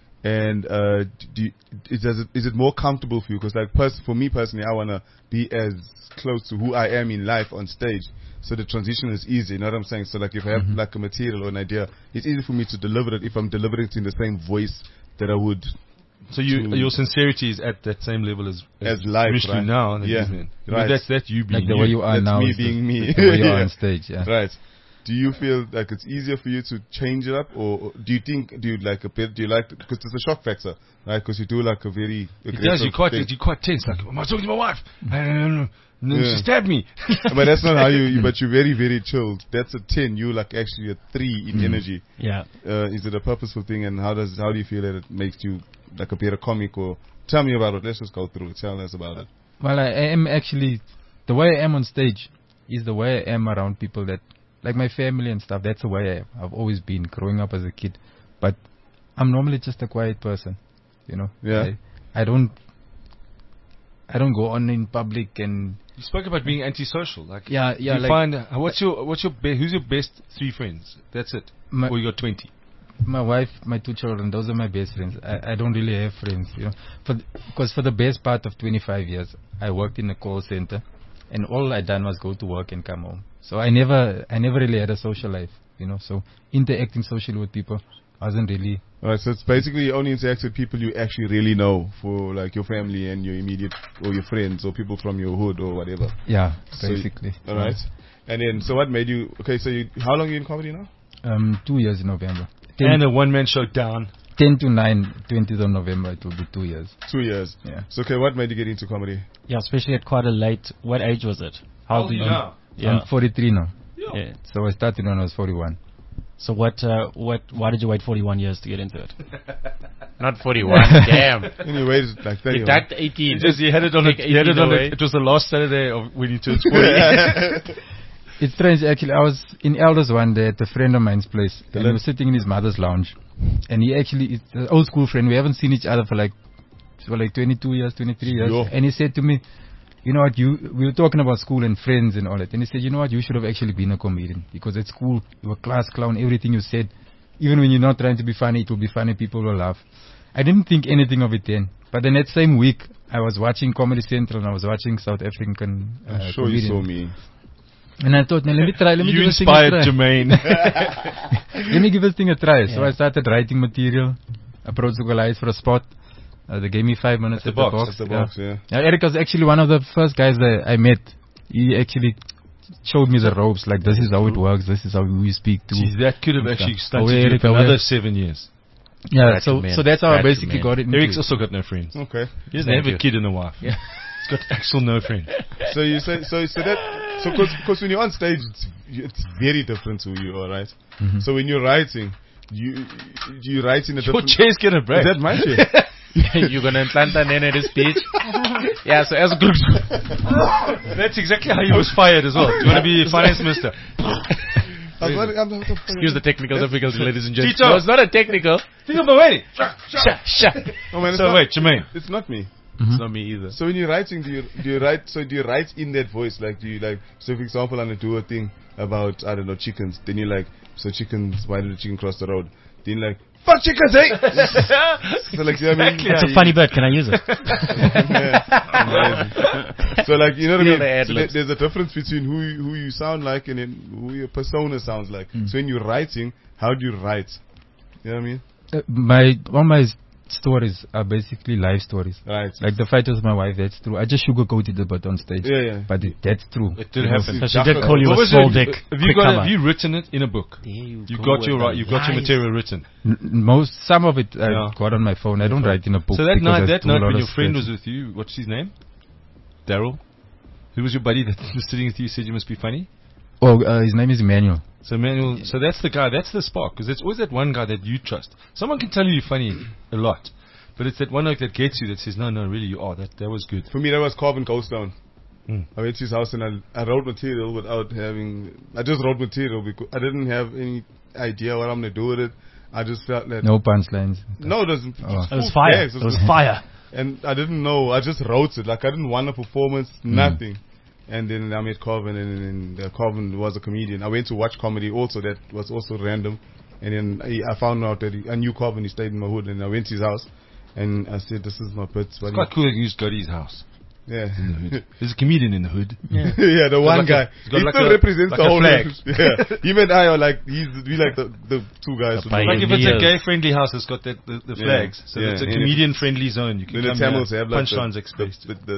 Speaker 3: And uh, do you, is, does it, is it more comfortable for you? Because like pers- for me personally, I want to be as close to who I am in life on stage. So the transition is easy, you know what I'm saying? So like if I have
Speaker 5: Mhm.
Speaker 3: like a material or an idea, it's easy for me to deliver it if I'm delivering it in the same voice that I would
Speaker 2: So you,
Speaker 3: to-
Speaker 2: your sincerity is at that same level as
Speaker 3: As live,
Speaker 2: Rishtu
Speaker 3: right?
Speaker 2: now. That
Speaker 3: Yeah,
Speaker 2: he's in. I mean,
Speaker 3: right.
Speaker 2: that's that you being
Speaker 5: Like the way you are
Speaker 3: That's
Speaker 5: now.
Speaker 3: me
Speaker 5: is the-
Speaker 3: being me.
Speaker 5: The way you are
Speaker 3: Yeah.
Speaker 5: on stage, yeah.
Speaker 3: Right. Do you feel like it's easier for you to change it up, or, or do you think do you like a bit? Do you like because it's a shock factor, right? Because you do like a very
Speaker 2: It does.
Speaker 3: aggressive
Speaker 2: You're quite,
Speaker 3: thing.
Speaker 2: you're quite tense. Like, am I talking to my wife? And then
Speaker 3: Yeah.
Speaker 2: she stabbed me.
Speaker 3: But that's not how you, you. But you're very very chilled. That's a ten. You like actually a three in
Speaker 5: Mm.
Speaker 3: energy.
Speaker 4: Yeah.
Speaker 3: Uh, is it a purposeful thing, and how does how do you feel that it makes you like a better comic? Or tell me about it. Let's just go through it. Tell us about it.
Speaker 5: Well, I, I am actually, the way I am on stage is the way I am around people that, like my family and stuff. That's the way I am. I've always been growing up as a kid. But I'm normally just a quiet person, you know.
Speaker 3: Yeah.
Speaker 5: I, I don't, I don't go on in public and
Speaker 2: You spoke about being antisocial. Like,
Speaker 5: yeah, yeah.
Speaker 2: you
Speaker 5: Like
Speaker 2: find uh, what's your what's your be- who's your best three friends? That's it.
Speaker 5: my,
Speaker 2: Or you got twenty.
Speaker 5: my wife, my two children, those are my best friends. I, I don't really have friends, you know, for because for the best part of twenty-five years, I worked in a call center, and all I done was go to work and come home. So I never, I never really had a social life, you know. So interacting socially with people wasn't really.
Speaker 3: Alright, so it's basically you only interact with people you actually really know, for like your family and your immediate or your friends or people from your hood or whatever.
Speaker 5: Yeah,
Speaker 3: So you-
Speaker 5: basically.
Speaker 3: All right. And then, so what made you? Okay, so you, how long are you in comedy now?
Speaker 5: Um, two years in November.
Speaker 2: And a one man show down.
Speaker 5: ten to nine, twentieth of November, it will be two years.
Speaker 3: Two years.
Speaker 5: Yeah.
Speaker 3: So okay, what made you get into comedy?
Speaker 4: Yeah, especially at quite a late. What age was it?
Speaker 2: How old are you now?
Speaker 4: Yeah.
Speaker 5: I'm forty-three now.
Speaker 4: yeah.
Speaker 5: So I started when I was forty-one.
Speaker 4: So what? Uh, what? Why did you wait forty-one years to get into it?
Speaker 6: Not forty-one. Damn.
Speaker 3: Anyway, it's like thirty.
Speaker 6: Deduct eighteen.
Speaker 2: Just he had it on. A,
Speaker 6: Take
Speaker 2: he had it
Speaker 6: eighteen
Speaker 2: on. A,
Speaker 6: away.
Speaker 2: it was the last Saturday of when he turned forty.
Speaker 5: It's strange, actually. I was in Elders one day at a friend of mine's place, and he was sitting in his mother's lounge. And he actually, it's an old school friend. We haven't seen each other for like, for like twenty-two years, twenty-three years.
Speaker 3: Yo.
Speaker 5: And he said to me, you know what, you, we were talking about school and friends and all that. And he said, you know what, you should have actually been a comedian. Because at school, you were class clown, everything you said. Even when you're not trying to be funny, it will be funny, people will laugh. I didn't think anything of it then. But then that same week, I was watching Comedy Central and I was watching South African uh,
Speaker 3: I'm sure you
Speaker 5: comedians.
Speaker 3: saw me.
Speaker 5: And I thought, now let me try, let me
Speaker 2: You
Speaker 5: give this thing
Speaker 2: inspired
Speaker 5: a try.
Speaker 2: Jermaine.
Speaker 5: Let me give this thing a try. So
Speaker 4: Yeah.
Speaker 5: I started writing material, approached the guys for a spot. Uh, they gave me five minutes
Speaker 2: At
Speaker 5: at
Speaker 2: the
Speaker 5: the
Speaker 2: box,
Speaker 5: box.
Speaker 3: That's the
Speaker 5: yeah.
Speaker 3: box, yeah.
Speaker 5: Yeah, Eric was actually one of the first guys that I met. He actually showed me the ropes, like this is how it works, this is how we speak to.
Speaker 2: Jeez, that could have
Speaker 5: and
Speaker 2: actually
Speaker 5: stuff.
Speaker 2: stunted
Speaker 5: Oh,
Speaker 2: you
Speaker 5: Eric,
Speaker 2: for
Speaker 5: oh,
Speaker 2: another
Speaker 5: yeah.
Speaker 2: seven years.
Speaker 5: Yeah,
Speaker 6: Gotcha,
Speaker 5: so
Speaker 6: man.
Speaker 5: so that's how I
Speaker 6: Gotcha,
Speaker 5: basically
Speaker 6: man.
Speaker 5: got it into
Speaker 2: Eric's
Speaker 5: it.
Speaker 2: also got no friends.
Speaker 3: Okay.
Speaker 2: He doesn't have
Speaker 6: Thank
Speaker 2: a
Speaker 6: you.
Speaker 2: kid and a wife.
Speaker 6: Yeah.
Speaker 2: He's got actual no friend.
Speaker 3: So you say so so that so because when you're on stage, it's it's very different to who you are, right?
Speaker 5: Mhm.
Speaker 3: So when you're writing, you you write in a
Speaker 2: Your
Speaker 3: different.
Speaker 2: chair's gonna break.
Speaker 3: Is that my chair?
Speaker 6: You're gonna implant that in at his speech. Yeah. So as a group.
Speaker 2: That's exactly how he was fired as well. Do you want to be finance minister?
Speaker 3: I was wondering, I'm not-
Speaker 6: Excuse the technical difficulty, ladies and gentlemen.
Speaker 2: Tito.
Speaker 6: No, it's not a technical.
Speaker 2: Think of my wedding.
Speaker 6: Sha, sha.
Speaker 3: Oh man, it's
Speaker 2: So
Speaker 3: not,
Speaker 2: wait, Jermaine.
Speaker 3: it's not me.
Speaker 6: It's not me either.
Speaker 3: So when you're writing, do you do you write? So do you write in that voice? Like, do you like? So for example, I'm gonna do a thing about I don't know chickens. Then you're like, so chickens. Why did the chicken cross the road? Then you're like, fuck chickens, eh? So like, you know what I mean?
Speaker 4: It's a funny bit. Can I use it?
Speaker 3: Yeah, so like, you know what I
Speaker 6: Feel
Speaker 3: mean?
Speaker 6: the ad
Speaker 3: So
Speaker 6: libs.
Speaker 3: there- there's a difference between who you, who you sound like and then who your persona sounds like. So when you're writing, how do you write? You know what I mean?
Speaker 5: Uh, my all my s- stories are basically life stories.
Speaker 3: Right.
Speaker 5: Like the fight with my wife, that's true. I just sugarcoated it a bit on stage.
Speaker 3: Yeah, yeah.
Speaker 5: But it, that's true.
Speaker 2: It did
Speaker 5: You know,
Speaker 2: happen.
Speaker 4: So she did call you
Speaker 2: What
Speaker 4: a
Speaker 2: was
Speaker 4: small
Speaker 2: your-
Speaker 4: dick.
Speaker 2: Have you
Speaker 4: quick
Speaker 2: got?
Speaker 4: comer.
Speaker 2: Have you written it in a book?
Speaker 6: There you
Speaker 2: You
Speaker 6: go
Speaker 2: got
Speaker 6: with
Speaker 2: your
Speaker 6: the
Speaker 2: right. You got your
Speaker 6: lies.
Speaker 2: material written.
Speaker 5: N- most, some of it I
Speaker 2: Yeah.
Speaker 5: got on my phone. I don't write in a book.
Speaker 2: So that
Speaker 5: because I
Speaker 2: night, that
Speaker 5: do a
Speaker 2: night
Speaker 5: lot
Speaker 2: when
Speaker 5: of
Speaker 2: your friend was
Speaker 5: sketches.
Speaker 2: with you, what's his name? Daryl. Who was your buddy that was sitting with you? Said you must be funny.
Speaker 5: Oh, uh, his name is Emmanuel.
Speaker 2: So Manuel, so that's the guy. That's the spark. Because it's always that one guy that you trust. Someone can tell you you're funny a lot, but it's that one like that gets you that says, no, no, really, you are. That that was good.
Speaker 3: For me, that was Carbon Ghost Down.
Speaker 2: Mm.
Speaker 3: I went to his house and I, I wrote material without having. I just wrote material because I didn't have any idea what I'm gonna do with it. I just felt that
Speaker 5: No punchlines.
Speaker 3: no, it was,
Speaker 5: Oh.
Speaker 4: It was fire.
Speaker 3: Yes,
Speaker 4: It was fire.
Speaker 3: and I didn't know. I just wrote it. Like I didn't want a performance, nothing. And then I met Carvin, and then uh, Carvin was a comedian. I went to watch comedy also. That was also random. And then I, I found out that he, I knew Carvin. He stayed in my hood, and I went to his house, and I said, "This is my bits." But
Speaker 2: It's quite cool that you just go to his house.
Speaker 3: yeah,
Speaker 2: In the hood. There's a comedian in the hood.
Speaker 3: yeah, the one
Speaker 2: like
Speaker 3: guy.
Speaker 2: a- he's got
Speaker 3: he
Speaker 2: like
Speaker 3: still
Speaker 2: a-
Speaker 3: represents
Speaker 2: like
Speaker 3: the
Speaker 2: a
Speaker 3: whole
Speaker 2: flag.
Speaker 3: Yeah, him and I are like he's we like the the two guys.
Speaker 6: The
Speaker 3: who do-
Speaker 2: Like if it's a
Speaker 6: Pioneers.
Speaker 2: gay-friendly house, it's got that, the, the
Speaker 3: Yeah.
Speaker 2: flags. So
Speaker 3: Yeah.
Speaker 2: it's a
Speaker 3: And
Speaker 2: comedian-friendly zone. You can
Speaker 3: Then the
Speaker 2: come
Speaker 3: Tamils
Speaker 2: here,
Speaker 3: have like
Speaker 2: punchlines
Speaker 3: the,
Speaker 2: exposed.
Speaker 3: the, the,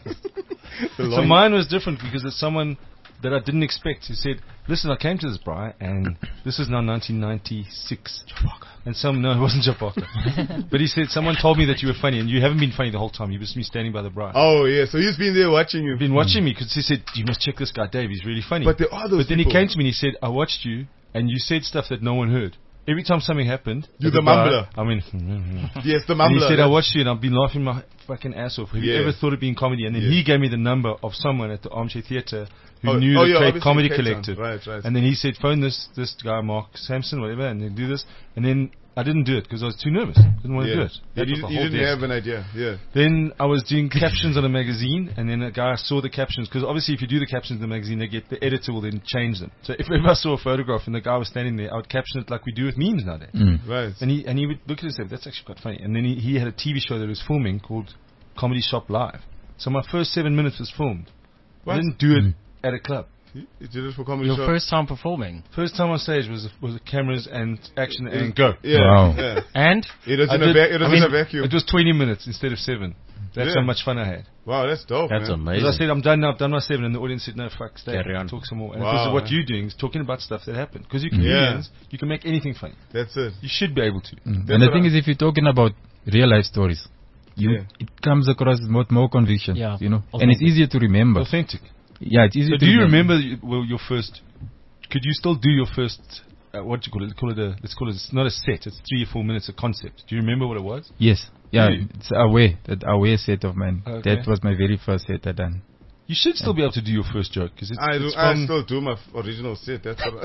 Speaker 3: the
Speaker 2: So
Speaker 3: long-
Speaker 2: mine was different because it's someone that I didn't expect who said, listen, I came to this braai and this is now nineteen ninety-six. And some, no, it wasn't Japaka. But he said, someone told me that you were funny and you haven't been funny the whole time. You was me standing by the braai.
Speaker 3: Oh yeah, so he's been there watching you.
Speaker 2: You've been watching me because he said, you must check this guy Dave, he's really funny.
Speaker 3: But there are those
Speaker 2: But then he
Speaker 3: people.
Speaker 2: came to me and he said, I watched you and you said stuff that no one heard. Every time something happened,
Speaker 3: You're
Speaker 2: at
Speaker 3: the
Speaker 2: bar,
Speaker 3: mumbler.
Speaker 2: I mean,
Speaker 3: Yes, the
Speaker 2: and
Speaker 3: mumbler.
Speaker 2: he said, I
Speaker 3: that's-
Speaker 2: watched you and I've been laughing my fucking ass off. Have you
Speaker 3: Yeah.
Speaker 2: ever thought of being comedy? And then
Speaker 3: Yeah.
Speaker 2: he gave me the number of someone at the Armchair Theatre who
Speaker 3: Oh,
Speaker 2: knew
Speaker 3: oh,
Speaker 2: the
Speaker 3: yeah,
Speaker 2: Cape
Speaker 3: obviously
Speaker 2: Comedy
Speaker 3: Cape Town.
Speaker 2: Collective.
Speaker 3: Right, right.
Speaker 2: And then he said, phone this this guy, Mark Sampson, whatever, and then do this. And then I didn't do it because I was too nervous. Didn't want to do
Speaker 3: yeah.
Speaker 2: it.
Speaker 3: Yeah,
Speaker 2: That
Speaker 3: you,
Speaker 2: was the
Speaker 3: you
Speaker 2: whole
Speaker 3: didn't
Speaker 2: desk.
Speaker 3: have an idea. Yeah.
Speaker 2: Then I was doing captions on a magazine, and then a guy saw the captions, because obviously if you do the captions in the magazine, they get the editor will then change them. So if ever I saw a photograph and the guy was standing there, I would caption it like we do with memes nowadays.
Speaker 5: Mm.
Speaker 3: Right.
Speaker 2: And he and he would look at it and say, that's actually quite funny. And then he, he had a T V show that he was filming called Comedy Shop Live. So my first seven minutes was filmed.
Speaker 3: What?
Speaker 2: I didn't do it at a club.
Speaker 3: You you did it for comedy
Speaker 4: Your
Speaker 3: show.
Speaker 4: first time performing.
Speaker 2: First time on stage was was cameras and action and go.
Speaker 3: Yeah.
Speaker 5: Wow.
Speaker 3: Yeah.
Speaker 4: And
Speaker 3: It was
Speaker 2: I
Speaker 3: in a
Speaker 2: did-
Speaker 3: va- it was
Speaker 2: I
Speaker 3: in
Speaker 2: mean,
Speaker 3: a vacuum.
Speaker 2: It was twenty minutes instead of seven. That's
Speaker 3: Yeah.
Speaker 2: how much fun I had.
Speaker 3: Wow, that's dope.
Speaker 6: That's
Speaker 3: man.
Speaker 6: amazing.
Speaker 2: Because I said, I'm done now, I've done my seven, and the audience said, no, fuck, stay.
Speaker 6: Carry on.
Speaker 2: Talk some more. And
Speaker 3: Wow,
Speaker 2: because of what
Speaker 3: man.
Speaker 2: you're doing is talking about stuff that happened. Because you're
Speaker 3: Yeah.
Speaker 2: comedians, you can make anything funny.
Speaker 3: That's it.
Speaker 2: You should be able to.
Speaker 5: Mm.
Speaker 3: That's
Speaker 5: And the
Speaker 3: what
Speaker 5: thing
Speaker 3: I-
Speaker 5: is, if you're talking about real life stories, you
Speaker 3: Yeah.
Speaker 5: it comes across with more conviction.
Speaker 4: Yeah.
Speaker 5: You know, and it's
Speaker 4: Authentic.
Speaker 5: easier to remember.
Speaker 2: Authentic.
Speaker 5: Yeah, it's easier
Speaker 2: So
Speaker 5: to
Speaker 2: do you remember y- well, your first, could you still do your first, uh, what do you call it? Call it a, let's call it, it's not a set, it's three or four minutes, a concept. Do you remember what it was?
Speaker 5: Yes. Yeah,
Speaker 2: Really?
Speaker 5: it's away. That away set of mine.
Speaker 2: Okay.
Speaker 5: That was my very first set I done.
Speaker 2: You should still be able to do your first joke. Cause it's,
Speaker 3: I, do,
Speaker 2: it's
Speaker 3: I
Speaker 2: from,
Speaker 3: still do my f- original set. That's what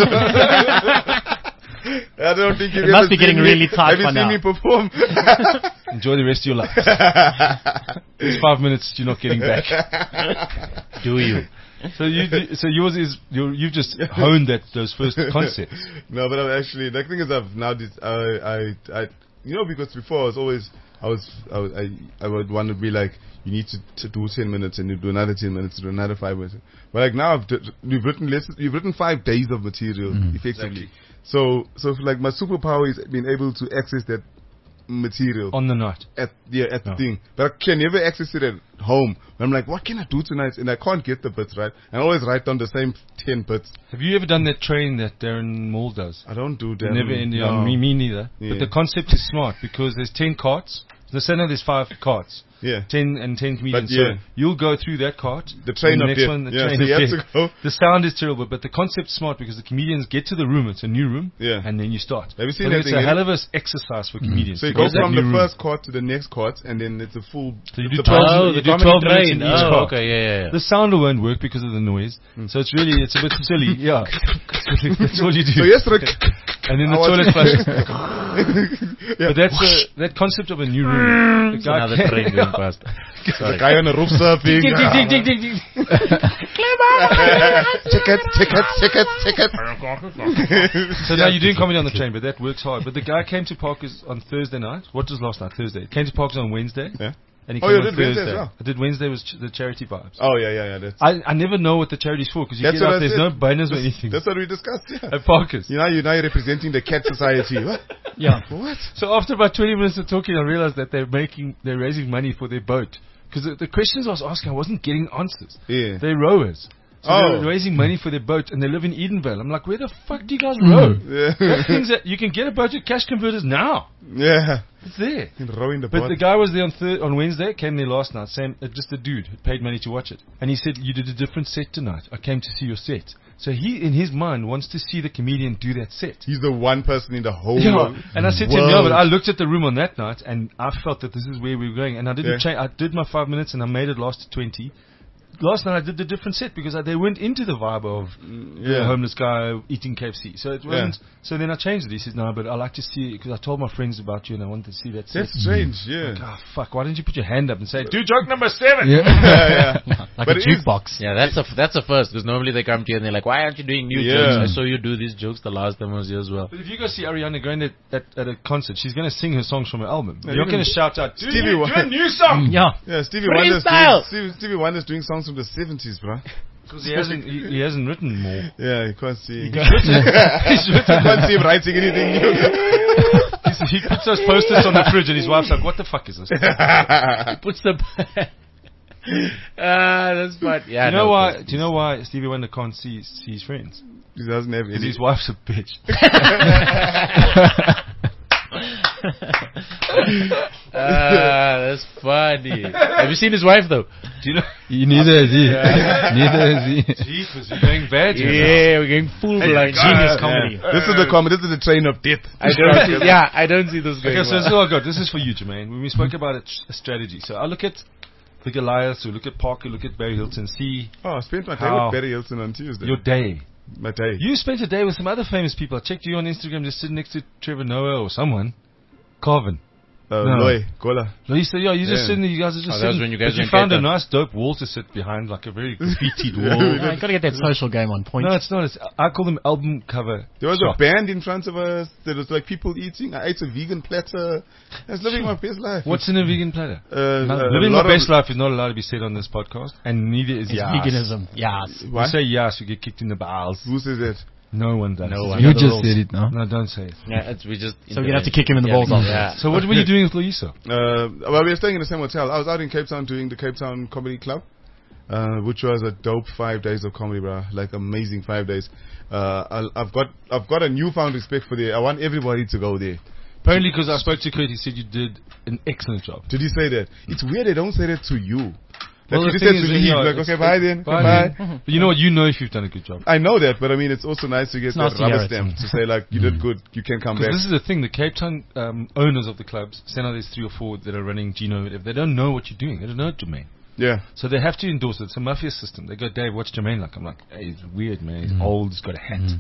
Speaker 3: I, I don't think you've
Speaker 4: It must
Speaker 3: ever
Speaker 4: be getting
Speaker 3: seen me-
Speaker 4: really tight
Speaker 3: Have you
Speaker 4: by
Speaker 3: seen
Speaker 4: now.
Speaker 3: me perform?
Speaker 2: enjoy the rest of your life. It's five minutes you're not getting back.
Speaker 6: Do you?
Speaker 2: So you, do- so yours is, you're, you've just honed that, those first concepts.
Speaker 3: No, but I'm actually the thing is I've now this I I I you know because before I was always I was I was- I, I would want to be like you need to, to do ten minutes and you do another ten minutes, do another five minutes. But like now I've d- you've written less, you've written five days of material effectively. So so like my superpower is being able to access that material
Speaker 2: On the night.
Speaker 3: at yeah at the
Speaker 2: No.
Speaker 3: thing, but I can never access it at home. I'm like, what can I do tonight? And I can't get the bits right. I always write down the same ten bits.
Speaker 2: Have you ever done that train that Darren Moore does?
Speaker 3: I don't do that.
Speaker 2: Never in the,
Speaker 3: No.
Speaker 2: me, me neither.
Speaker 3: Yeah.
Speaker 2: But the concept is smart because there's ten carts. So say now there's five carts.
Speaker 3: Yeah.
Speaker 2: Ten and ten comedians.
Speaker 3: But yeah.
Speaker 2: So you'll go through that cart.
Speaker 3: The train
Speaker 2: and
Speaker 3: of
Speaker 2: next
Speaker 3: death.
Speaker 2: one, the
Speaker 3: Yeah,
Speaker 2: train
Speaker 3: so
Speaker 2: of
Speaker 3: you have
Speaker 2: death.
Speaker 3: to go.
Speaker 2: The sound is terrible, but the concept's smart because the comedians get to the room. It's a new room.
Speaker 3: Yeah.
Speaker 2: And then you start.
Speaker 3: Have you seen
Speaker 2: I think
Speaker 3: that
Speaker 2: it's
Speaker 3: thing,
Speaker 2: a
Speaker 3: eh?
Speaker 2: hell of a s- exercise for comedians.
Speaker 3: So you
Speaker 2: to
Speaker 3: go
Speaker 2: get that
Speaker 3: from the
Speaker 2: new room.
Speaker 3: first court to the next court, and then it's a full.
Speaker 2: So you do
Speaker 3: the
Speaker 2: twelve,
Speaker 3: past-
Speaker 6: Oh,
Speaker 2: you
Speaker 6: the
Speaker 2: do
Speaker 6: comedy
Speaker 2: twelve minutes
Speaker 6: train.
Speaker 2: in each
Speaker 6: Oh,
Speaker 2: cart.
Speaker 6: okay, yeah, yeah.
Speaker 2: The sound won't work because of the noise. So it's really, it's a bit silly. Yeah. That's all you do.
Speaker 3: So yesterday,
Speaker 2: and then the
Speaker 3: I was-
Speaker 2: toilet flushes. But that's a, that concept of a new room. The guy
Speaker 6: Another
Speaker 2: came-
Speaker 6: train going past.
Speaker 3: The guy on the roof surfing. Tickets, tickets, tickets, tickets.
Speaker 2: So now you're doing comedy on the train, but that works hard. But the guy came to Parkers on Thursday night. What was last night? Thursday. Came to Parkers on Wednesday.
Speaker 3: Yeah.
Speaker 2: And he
Speaker 3: Oh,
Speaker 2: came
Speaker 3: you
Speaker 2: on
Speaker 3: did Wednesday
Speaker 2: Thursday.
Speaker 3: as well?
Speaker 2: I did Wednesday was ch- the charity vibes.
Speaker 3: Oh yeah, yeah, yeah. That's,
Speaker 2: I, I never know what the charity's for because you
Speaker 3: That's
Speaker 2: get
Speaker 3: what
Speaker 2: out,
Speaker 3: I
Speaker 2: there's
Speaker 3: said.
Speaker 2: no banners or anything
Speaker 3: that's what we discussed. Yeah.
Speaker 2: at Parkers.
Speaker 3: You know, you're now you're representing the cat society. What?
Speaker 4: Yeah.
Speaker 3: What?
Speaker 2: So after about twenty minutes of talking, I realized that they're making, they're raising money for their boat. Because the, the questions I was asking, I wasn't getting answers.
Speaker 3: Yeah.
Speaker 2: They're rowers. So
Speaker 3: Oh.
Speaker 2: they're raising money for their boat, and they live in Edenvale. I'm like, where the fuck do you guys row?
Speaker 3: Yeah.
Speaker 2: That thing's that you can get a boat at Cash Converters now.
Speaker 3: Yeah.
Speaker 2: It's there.
Speaker 3: And rowing the
Speaker 2: But
Speaker 3: boat.
Speaker 2: the guy was there on thir- on Wednesday, came there last night, Sam, uh, just a dude who paid money to watch it. And he said, you did a different set tonight. I came to see your set. So he, in his mind, wants to see the comedian do that set.
Speaker 3: He's the one person in the whole
Speaker 2: Yeah,
Speaker 3: world.
Speaker 2: and I said to him, yeah, but I looked at the room on that night, and I felt that this is where we were going. And I didn't
Speaker 3: Yeah.
Speaker 2: change. I did my five minutes, and I made it last to twenty. Last night I did a different set because I, they went into the vibe of the
Speaker 3: yeah.
Speaker 2: homeless guy eating K F C. So it wasn't. So then I changed it. He said, no, but I like to see it because I told my friends about you, and I wanted to see that set.
Speaker 3: That's strange. Yeah.
Speaker 2: Like, ah, fuck! Why didn't you put your hand up and say, do joke number seven?
Speaker 5: Yeah.
Speaker 3: yeah, yeah.
Speaker 4: Like
Speaker 3: But
Speaker 4: a
Speaker 3: it is-
Speaker 4: jukebox.
Speaker 6: Yeah, that's a f- that's a first because normally they come to you and they're like, "Why aren't you doing new
Speaker 3: Yeah.
Speaker 6: jokes?" I saw you do these jokes the last time I was here as well.
Speaker 2: But if you go see Ariana Grande at, at, at a concert, she's going to sing her songs from her album.
Speaker 3: Yeah,
Speaker 2: You're not
Speaker 3: even
Speaker 2: going to shout out, do,
Speaker 3: Stevie
Speaker 2: you, do
Speaker 3: Wonder-
Speaker 2: a new song!
Speaker 4: Yeah.
Speaker 3: Yeah, Stevie Wonder's doing,
Speaker 6: Freestyle!
Speaker 3: Stevie, Stevie Wonder's doing songs from the seventies, bro.
Speaker 2: Because he hasn't, he, he hasn't written more.
Speaker 3: Yeah, you can't see.
Speaker 2: He's written,
Speaker 3: You can't see him writing anything new.
Speaker 2: he's, he puts those posters on the fridge, and his wife's like, what the fuck is this?
Speaker 6: He puts the. Ah, that's fun. Yeah,
Speaker 2: Do you know
Speaker 6: no,
Speaker 2: why?
Speaker 6: of
Speaker 2: Do you know why Stevie Wonder can't see see his friends?
Speaker 3: He doesn't have
Speaker 2: Because
Speaker 3: any.
Speaker 2: his wife's a bitch.
Speaker 6: Ah, that's funny. Have you seen his wife though?
Speaker 2: Do you know?
Speaker 5: He- Neither is he. Neither is he.
Speaker 2: Jeepers, you're going bad here.
Speaker 6: Yeah, we're going full blind.
Speaker 4: Genius
Speaker 3: Yeah.
Speaker 4: comedy.
Speaker 3: This is the comedy. This is the train of death.
Speaker 6: I don't see. Yeah, I don't see this going.
Speaker 2: Okay, so
Speaker 6: well.
Speaker 2: this is all good. This is for you, Jermaine. When we spoke about a, tr- a strategy, so I look at the Goliaths, we look at Parker, look at Barry Hilton, see
Speaker 3: Oh, I spent my day
Speaker 2: How?
Speaker 3: with Barry Hilton on Tuesday.
Speaker 2: your day.
Speaker 3: my day.
Speaker 2: You spent a day with some other famous people. I checked you on Instagram, just sitting next to Trevor Noah or someone. Carvin.
Speaker 3: uh,
Speaker 2: No.
Speaker 3: Loy, Gola.
Speaker 2: No, he said, yeah, you're just
Speaker 3: Yeah.
Speaker 2: sitting there, you guys are just
Speaker 6: Oh, that was
Speaker 2: sitting.
Speaker 6: when you guys
Speaker 2: but you
Speaker 6: went
Speaker 2: found a
Speaker 6: Cape Town.
Speaker 2: nice dope wall to sit behind, like a very graffitied
Speaker 3: Yeah,
Speaker 2: wall.
Speaker 3: we
Speaker 4: Uh, you got to get that social game on point.
Speaker 2: No, it's not. It's, I call them album cover.
Speaker 3: There was
Speaker 2: shots.
Speaker 3: a band in front of us. There was like people eating. I ate a vegan platter. I was living my best life.
Speaker 2: What's in a vegan platter?
Speaker 3: Uh, uh,
Speaker 2: Living
Speaker 3: a
Speaker 2: my
Speaker 3: lot
Speaker 2: best
Speaker 3: of,
Speaker 2: life is not allowed to be said on this podcast, and neither is
Speaker 4: It's
Speaker 2: yes.
Speaker 4: veganism. Yes.
Speaker 2: You
Speaker 3: What?
Speaker 2: say yes, you get kicked in the bowels.
Speaker 3: Who says that?
Speaker 2: No one does.
Speaker 6: No
Speaker 2: It's
Speaker 6: one.
Speaker 5: You
Speaker 2: another
Speaker 5: just
Speaker 2: rules.
Speaker 5: said it now.
Speaker 2: No, don't say it.
Speaker 6: Yeah, it's, we just.
Speaker 4: So we'd have to kick him in the
Speaker 6: Yeah,
Speaker 4: balls after.
Speaker 6: Yeah.
Speaker 2: So what were you doing with Loiso?
Speaker 3: Uh, well, we were staying in the same hotel. I was out in Cape Town doing the Cape Town Comedy Club, uh, which was a dope five days of comedy, bro. Like amazing five days. Uh, I'll- I've got I've got a newfound respect for the. I want everybody to go there.
Speaker 2: Apparently, because I spoke to Kurt, he said you did an excellent job.
Speaker 3: Did he say that? It's weird they don't say that to you. Like
Speaker 2: Well,
Speaker 3: if
Speaker 2: the
Speaker 3: he said
Speaker 2: thing
Speaker 3: to
Speaker 2: is,
Speaker 3: leave,
Speaker 2: you know,
Speaker 3: like
Speaker 2: it's-
Speaker 3: okay, bye then,
Speaker 2: Bye
Speaker 3: bye.
Speaker 2: then. But you know what? You know if you've done a good job.
Speaker 3: I know that, but I mean, it's also nice to get
Speaker 4: It's
Speaker 3: that
Speaker 4: nice to
Speaker 3: rubber
Speaker 4: hear it.
Speaker 3: stamp to say like you did good, you can come back.
Speaker 2: Because this is the thing, the Cape Town um, owners of the clubs, say now there's three or four that are running Gino, whatever, they don't know what you're doing. They don't know Jermaine.
Speaker 3: Yeah,
Speaker 2: So they have to endorse it. It's a mafia system. They go, Dave, what's Jermaine like? I'm like, hey, he's weird, man. He's old. He's got a hat.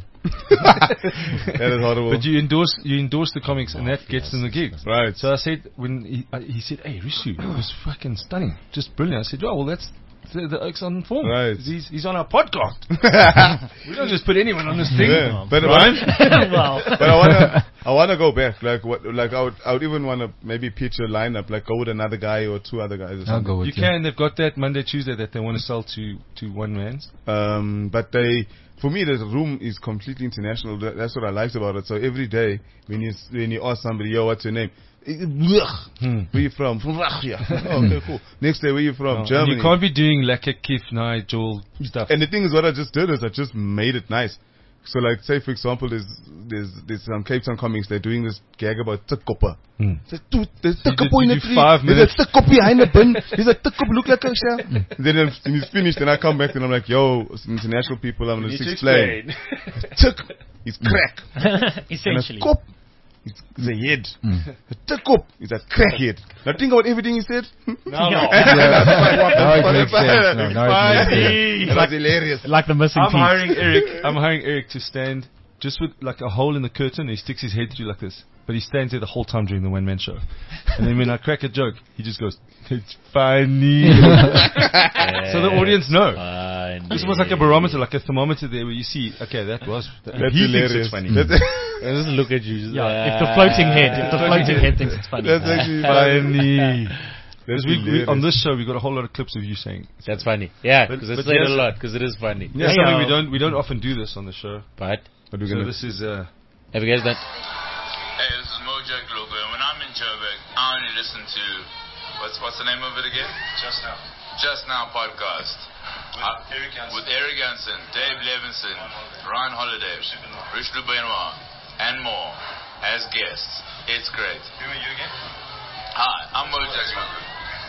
Speaker 3: that is horrible.
Speaker 2: But you endorse you endorse the comics, and that gets them the gigs.
Speaker 3: Right.
Speaker 2: So I said, when he, uh, he said, hey, Rishu, it was fucking stunning. Just brilliant. I said, oh, well, that's the, the Oaks on form.
Speaker 3: Right.
Speaker 2: He's, he's on our podcast. We don't just put anyone on this thing.
Speaker 3: Yeah. But
Speaker 2: Right?
Speaker 4: Well,
Speaker 3: But I wanna, I wanna go back. Like, what? Like, I would, I would even wanna maybe pitch a lineup. Like, go with another guy or two other guys. Or
Speaker 5: I'll
Speaker 3: something.
Speaker 5: go with
Speaker 2: You
Speaker 5: you.
Speaker 2: can. They've got that Monday, Tuesday that they want to sell to, to one man's.
Speaker 3: Um, but they, for me, the room is completely international. That, that's what I liked about it. So every day when you s- when you ask somebody, yo, what's your name? Eh, blech.
Speaker 2: Hmm.
Speaker 3: Where you from? From Russia. Oh, okay, cool. Next day, where you from?
Speaker 2: No,
Speaker 3: Germany.
Speaker 2: You can't be doing Lacquer, Kif, Nigel stuff.
Speaker 3: And the thing is, what I just did is I just made it nice. So, like, say for example, there's there's there's some Cape Town comics. They're doing this gag about Tikopa.
Speaker 2: Hmm.
Speaker 3: Say, dude, there's
Speaker 2: You did-
Speaker 3: Tikopa in
Speaker 2: you
Speaker 3: the
Speaker 2: do
Speaker 3: tree.
Speaker 2: five
Speaker 3: There's
Speaker 2: minutes.
Speaker 3: a Tikopa behind the bin. There's a Tikopa look like a shell. Then when he's finished, then I come back and I'm like, yo, international people, I'm gonna just explain. Tik is crack. And
Speaker 4: essentially.
Speaker 3: a cop is, is a head. A Tikop is a crackhead. Now think about everything he said.
Speaker 2: No, no.
Speaker 5: Now it makes sense. No, now it makes sense.
Speaker 3: It was hilarious.
Speaker 4: Like the missing
Speaker 2: I'm
Speaker 4: piece.
Speaker 2: hiring Eric. I'm hiring Eric to stand just with like a hole in the curtain. He sticks his head through like this, but he stands there the whole time during the one man show. And then when I crack a joke, he just goes, "It's funny." So the audience know.
Speaker 6: Funny.
Speaker 2: This was like a barometer, like a thermometer there, where you see, okay, that was. That,
Speaker 3: That's
Speaker 2: he
Speaker 3: hilarious.
Speaker 2: thinks it's funny.
Speaker 3: That's,
Speaker 6: And just look at you. Just,
Speaker 4: Yeah, if the floating head, if the floating head thinks it's funny.
Speaker 3: that's actually
Speaker 2: funny.
Speaker 3: That's
Speaker 2: we, we, on
Speaker 3: hilarious.
Speaker 2: this show, we got a whole lot of clips of you saying.
Speaker 6: That's funny. Yeah,
Speaker 2: But-
Speaker 6: because I
Speaker 2: but
Speaker 6: say it
Speaker 2: yes-
Speaker 6: a lot, because it is funny.
Speaker 2: Yeah,
Speaker 4: Hey,
Speaker 2: something we
Speaker 4: uh,
Speaker 2: don't we don't often do this on the show.
Speaker 6: But,
Speaker 3: But we're
Speaker 2: So
Speaker 3: gonna.
Speaker 2: this is uh,
Speaker 6: have you guys done...
Speaker 7: Hey, this is Mojack Logo, and when I'm in Joburg, I only listen to what's what's the name of it again? Just Now. Just Now podcast. With Eric Hansen. With Eric Hansen, Dave Levinson, Ryan Holiday, Richard Benoit, and more as guests. It's great. Who are you again? Hi, I'm Mojack Logo.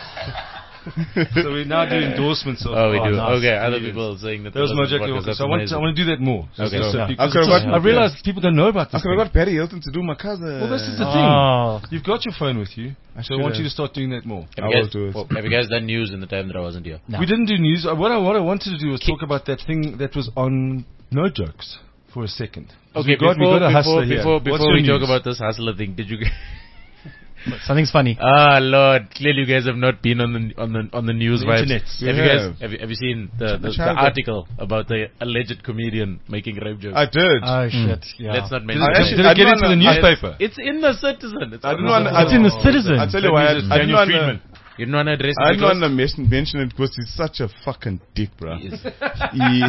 Speaker 2: so we now do endorsements of.
Speaker 6: Oh, we do.
Speaker 2: nice.
Speaker 6: Okay, other
Speaker 2: Brilliant.
Speaker 6: people saying that.
Speaker 2: That was
Speaker 6: they listen to
Speaker 2: Mojack
Speaker 6: podcasts.
Speaker 2: Loco.
Speaker 6: That's
Speaker 2: So I want,
Speaker 6: amazing.
Speaker 2: I want to do that more.
Speaker 6: Okay.
Speaker 2: Just so
Speaker 6: Yeah.
Speaker 2: because
Speaker 3: Okay,
Speaker 2: it's
Speaker 3: what-
Speaker 2: just- I realize people don't know about this.
Speaker 3: Okay, I
Speaker 2: thing.
Speaker 3: got Barry Hilton to do my cousin.
Speaker 2: Well, this is the
Speaker 4: Oh.
Speaker 2: thing. You've got your phone with you,
Speaker 3: I
Speaker 2: so I want
Speaker 3: should
Speaker 2: you to
Speaker 3: have.
Speaker 2: start doing that more.
Speaker 6: Have
Speaker 3: I
Speaker 6: you,
Speaker 3: will
Speaker 6: guys,
Speaker 3: do it.
Speaker 6: well, have you guys done news in the time that I wasn't here?
Speaker 4: No.
Speaker 2: We didn't do news. Uh, What I what I wanted to do was talk about that thing that was on No Jokes for a second. 'Cause
Speaker 6: Okay,
Speaker 2: we got,
Speaker 6: before,
Speaker 2: we got a
Speaker 6: before,
Speaker 2: hustler here.
Speaker 6: before,
Speaker 2: What's
Speaker 6: before
Speaker 2: your
Speaker 6: we talk
Speaker 2: news?
Speaker 6: about this hustler thing, did you...
Speaker 4: Something's funny.
Speaker 6: Ah, Lord, clearly you guys have not been on the on the on the news
Speaker 2: The
Speaker 6: vibes.
Speaker 2: internet.
Speaker 6: Have
Speaker 3: We
Speaker 6: you guys
Speaker 3: have.
Speaker 6: have you, have you seen the, the, the
Speaker 3: child-
Speaker 6: article about the alleged comedian making rape jokes?
Speaker 3: I did.
Speaker 4: Oh shit! Yeah.
Speaker 6: Let's not
Speaker 2: Did
Speaker 6: mention
Speaker 2: it,
Speaker 3: I
Speaker 6: it.
Speaker 3: actually-
Speaker 2: did
Speaker 3: I
Speaker 2: it get
Speaker 3: didn't
Speaker 2: into the
Speaker 3: wanna- I-
Speaker 2: newspaper?
Speaker 6: It's in the Citizen. It's
Speaker 3: I didn't
Speaker 6: on
Speaker 3: want.
Speaker 6: the-
Speaker 4: It's in the Citizen.
Speaker 3: I'll tell you why. I, I didn't
Speaker 2: Daniel
Speaker 3: want
Speaker 2: Friedman.
Speaker 3: to.
Speaker 6: You don't want to address it
Speaker 3: I didn't
Speaker 6: because-
Speaker 3: want to mention, mention it because he's such a fucking dick, bro.
Speaker 6: He is.
Speaker 3: He,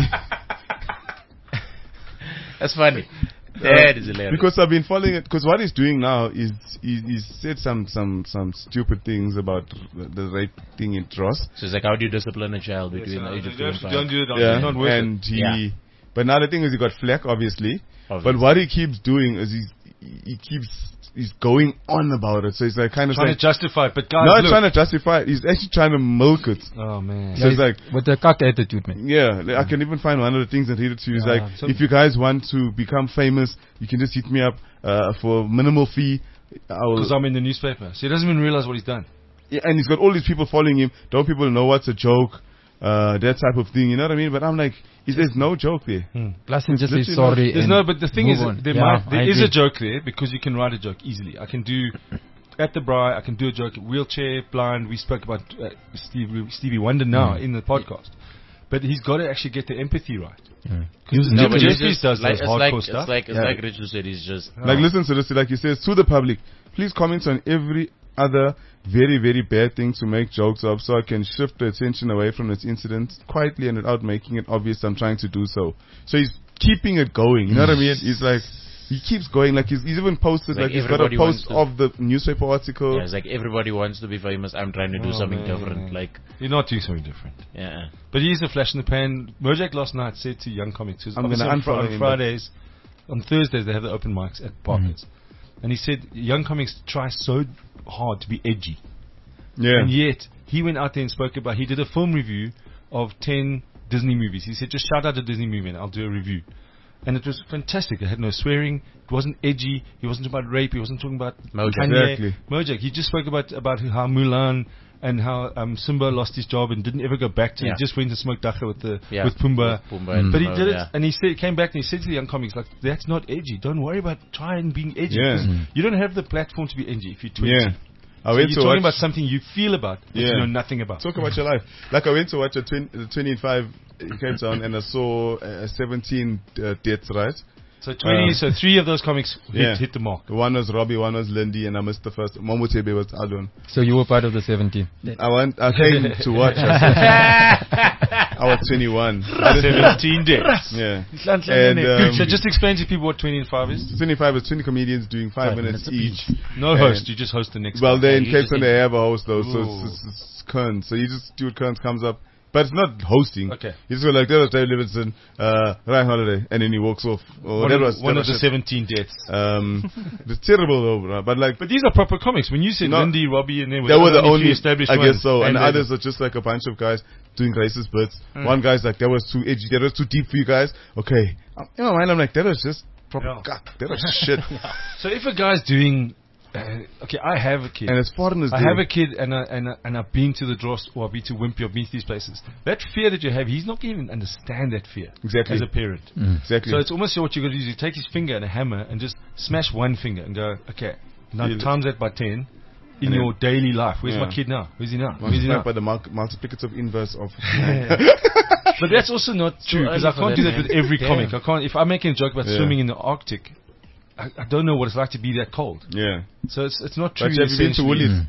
Speaker 6: That's funny. That is hilarious.
Speaker 3: because I've been following it. Because what he's doing now is he, he's said some some some stupid things about the, the rape thing in Ross.
Speaker 6: so it's like, how do you discipline a child between
Speaker 2: Yes,
Speaker 6: the
Speaker 2: uh,
Speaker 6: age of two
Speaker 2: don't,
Speaker 6: and five?
Speaker 2: don't do it on
Speaker 3: Yeah,
Speaker 2: it's not worth
Speaker 3: and
Speaker 2: it.
Speaker 3: he.
Speaker 6: Yeah.
Speaker 3: But now the thing is, he got flack, obviously.
Speaker 6: Obviously.
Speaker 3: But what he keeps doing is he he keeps he's going on about it. So he's like kind of
Speaker 2: Trying
Speaker 3: saying,
Speaker 2: to justify it, but guys,
Speaker 3: not
Speaker 2: look.
Speaker 3: trying to justify it. He's actually trying to milk it.
Speaker 2: Oh man.
Speaker 3: So it's like,
Speaker 5: with the cock attitude, man.
Speaker 3: yeah, like, I can even find one of the things and read it to you. It's
Speaker 2: Ah,
Speaker 3: like,
Speaker 2: so-
Speaker 3: if you guys want to become famous, you can just hit me up uh, for minimal fee. I will-
Speaker 2: Because I'm in the newspaper, so he doesn't even realize what he's done.
Speaker 3: yeah, and he's got all these people following him. Don't people know what's a joke? Uh, that type of thing. You know what I mean? But I'm like, is there's no joke there.
Speaker 5: Plus, him just say
Speaker 3: Literally
Speaker 5: sorry.
Speaker 2: There's
Speaker 5: and
Speaker 2: no, but the thing
Speaker 5: move
Speaker 2: is,
Speaker 5: on.
Speaker 2: there,
Speaker 4: Yeah,
Speaker 2: might, there
Speaker 4: I
Speaker 2: is a
Speaker 4: agree.
Speaker 2: joke there because you can write a joke easily. I can do at the Bri, I can do a joke. Wheelchair, blind. We spoke about uh, Steve, Stevie Wonder now in the podcast, but he's got to actually get the empathy right. Because
Speaker 6: No, but he's
Speaker 2: Jeffries
Speaker 6: just
Speaker 2: does
Speaker 6: like,
Speaker 2: those
Speaker 6: it's
Speaker 2: hardcore
Speaker 6: like,
Speaker 2: stuff.
Speaker 6: It's like, it's
Speaker 3: Yeah.
Speaker 6: like Richard said, he's just...
Speaker 3: Like, listen to this. Like he says, to the public, please comment on every other very, very bad thing to make jokes of so I can shift the attention away from this incident quietly and without making it obvious I'm trying to do so. So he's keeping it going. You know what I mean? He's like, he keeps going. Like, he's, he's even posted,
Speaker 6: Like
Speaker 3: like, he's got a
Speaker 6: everybody wants
Speaker 3: post
Speaker 6: to-
Speaker 3: of the newspaper article.
Speaker 6: Yeah, it's like everybody wants to be famous. I'm trying to do
Speaker 2: Oh,
Speaker 6: something
Speaker 2: man.
Speaker 6: different. Like,
Speaker 2: You're not doing something different.
Speaker 6: yeah.
Speaker 2: But he's a flash in the pan. Mojack last night said to young comics, 'cause
Speaker 3: I'm
Speaker 2: obviously
Speaker 3: gonna
Speaker 2: on, Fri-
Speaker 3: unfollow
Speaker 2: on
Speaker 3: him,
Speaker 2: Fridays, on Thursdays they have the open mics at Parkers, and he said young comics try so hard to be edgy,
Speaker 3: Yeah.
Speaker 2: and yet he went out there and spoke about. He did a film review of ten Disney movies. He said, just shout out a Disney movie and I'll do a review. And it was fantastic. It had no swearing. It wasn't edgy. He wasn't talking about rape. He wasn't talking about
Speaker 6: Mojack.
Speaker 2: Kanye.
Speaker 3: Exactly.
Speaker 2: Mojack. He just spoke about about how Mulan and how um, Simba lost his job and didn't ever go back to.
Speaker 6: Yeah.
Speaker 2: He just went and smoked dacha with the
Speaker 6: Yeah.
Speaker 2: with Pumbaa.
Speaker 6: Pumbaa and
Speaker 2: But he
Speaker 6: Mo,
Speaker 2: did it,
Speaker 6: yeah.
Speaker 2: and he said, came back and he said to the young comics, like, that's not edgy. Don't worry about trying being edgy.
Speaker 3: Yeah.
Speaker 2: 'cause You don't have the platform to be edgy if you're twenty.
Speaker 3: Yeah. I
Speaker 2: So
Speaker 3: went
Speaker 2: you're
Speaker 3: to
Speaker 2: talking
Speaker 3: watch,
Speaker 2: about something you feel about that
Speaker 3: Yeah.
Speaker 2: you know nothing about.
Speaker 3: talk about your life. Like, I went to watch a twin, the twenty-five in Cape Town and I saw uh, seventeen uh, deaths, right?
Speaker 2: So twenty,
Speaker 3: Uh,
Speaker 2: so three of those comics hit,
Speaker 3: Yeah.
Speaker 2: hit the mark.
Speaker 3: One was Robbie, one was Lindy, and I missed the first. Momotebe was Alon.
Speaker 5: So you were part of the seventeen.
Speaker 3: I went, I came to watch. I was twenty-one. I didn't-
Speaker 2: Seventeen deaths.
Speaker 3: Yeah.
Speaker 2: And,
Speaker 3: um,
Speaker 2: so just explain to people what twenty and five is.
Speaker 3: twenty-five is twenty comedians doing five, minutes, each.
Speaker 2: No
Speaker 3: And-
Speaker 2: host, you just host the next
Speaker 3: Well,
Speaker 2: one.
Speaker 3: they in
Speaker 6: you
Speaker 3: Cape
Speaker 6: just
Speaker 3: Town
Speaker 6: need-
Speaker 3: they have a host though, so
Speaker 2: Ooh.
Speaker 3: it's, it's, it's Kearns. So you just Stuart Kearns comes up, but it's not hosting.
Speaker 2: Okay.
Speaker 3: You just go like, that was Dave Livingston, uh, Ryan Holiday, and then he walks off. Oh,
Speaker 2: One,
Speaker 3: that
Speaker 2: of,
Speaker 3: was
Speaker 2: one
Speaker 3: that
Speaker 2: of the
Speaker 3: was
Speaker 2: seventeen deaths.
Speaker 3: Um, it's terrible though, bro. But like,
Speaker 2: But these are proper comics. When you said
Speaker 3: No.
Speaker 2: Lindy, Robbie, and then
Speaker 3: they were the
Speaker 2: three
Speaker 3: only,
Speaker 2: established
Speaker 3: I
Speaker 2: ones,
Speaker 3: guess so, and, the
Speaker 2: they-
Speaker 3: others are just like a bunch of guys doing racist bits.
Speaker 2: Hmm.
Speaker 3: One guy's like, that was too edgy, that was too deep for you guys. Okay, Um, in my mind, I'm like, that was just proper
Speaker 2: Yeah.
Speaker 3: cock. That was shit.
Speaker 2: So if a guy's doing uh, okay, I have a kid.
Speaker 3: And as foreigners,
Speaker 2: I
Speaker 3: there,
Speaker 2: have a kid, and I, and I, and I've been to the Drost, or I've been to Wimpy, or been to these places. That fear that you have, he's not going to even understand that fear
Speaker 3: Exactly.
Speaker 2: as a parent.
Speaker 3: exactly.
Speaker 2: So it's almost what you got to do is you take his finger and a hammer and just smash one finger and go, okay, now
Speaker 3: Yeah.
Speaker 2: times that by ten in
Speaker 3: And
Speaker 2: your daily life. Where's
Speaker 3: Yeah.
Speaker 2: my kid now? Where's he now? Where's he now?
Speaker 3: multiplied by the mul- multiplicative inverse of.
Speaker 2: But that's also not true because I
Speaker 6: early for
Speaker 2: can't do
Speaker 6: that,
Speaker 2: that with
Speaker 6: man.
Speaker 2: every
Speaker 6: Yeah.
Speaker 2: comic. I can't. If I'm making a joke about
Speaker 3: Yeah.
Speaker 2: swimming in the Arctic, I, I don't know what it's like to be that cold.
Speaker 3: yeah.
Speaker 2: So it's it's not true.
Speaker 3: But have you been to
Speaker 2: essentially.
Speaker 3: Woolies?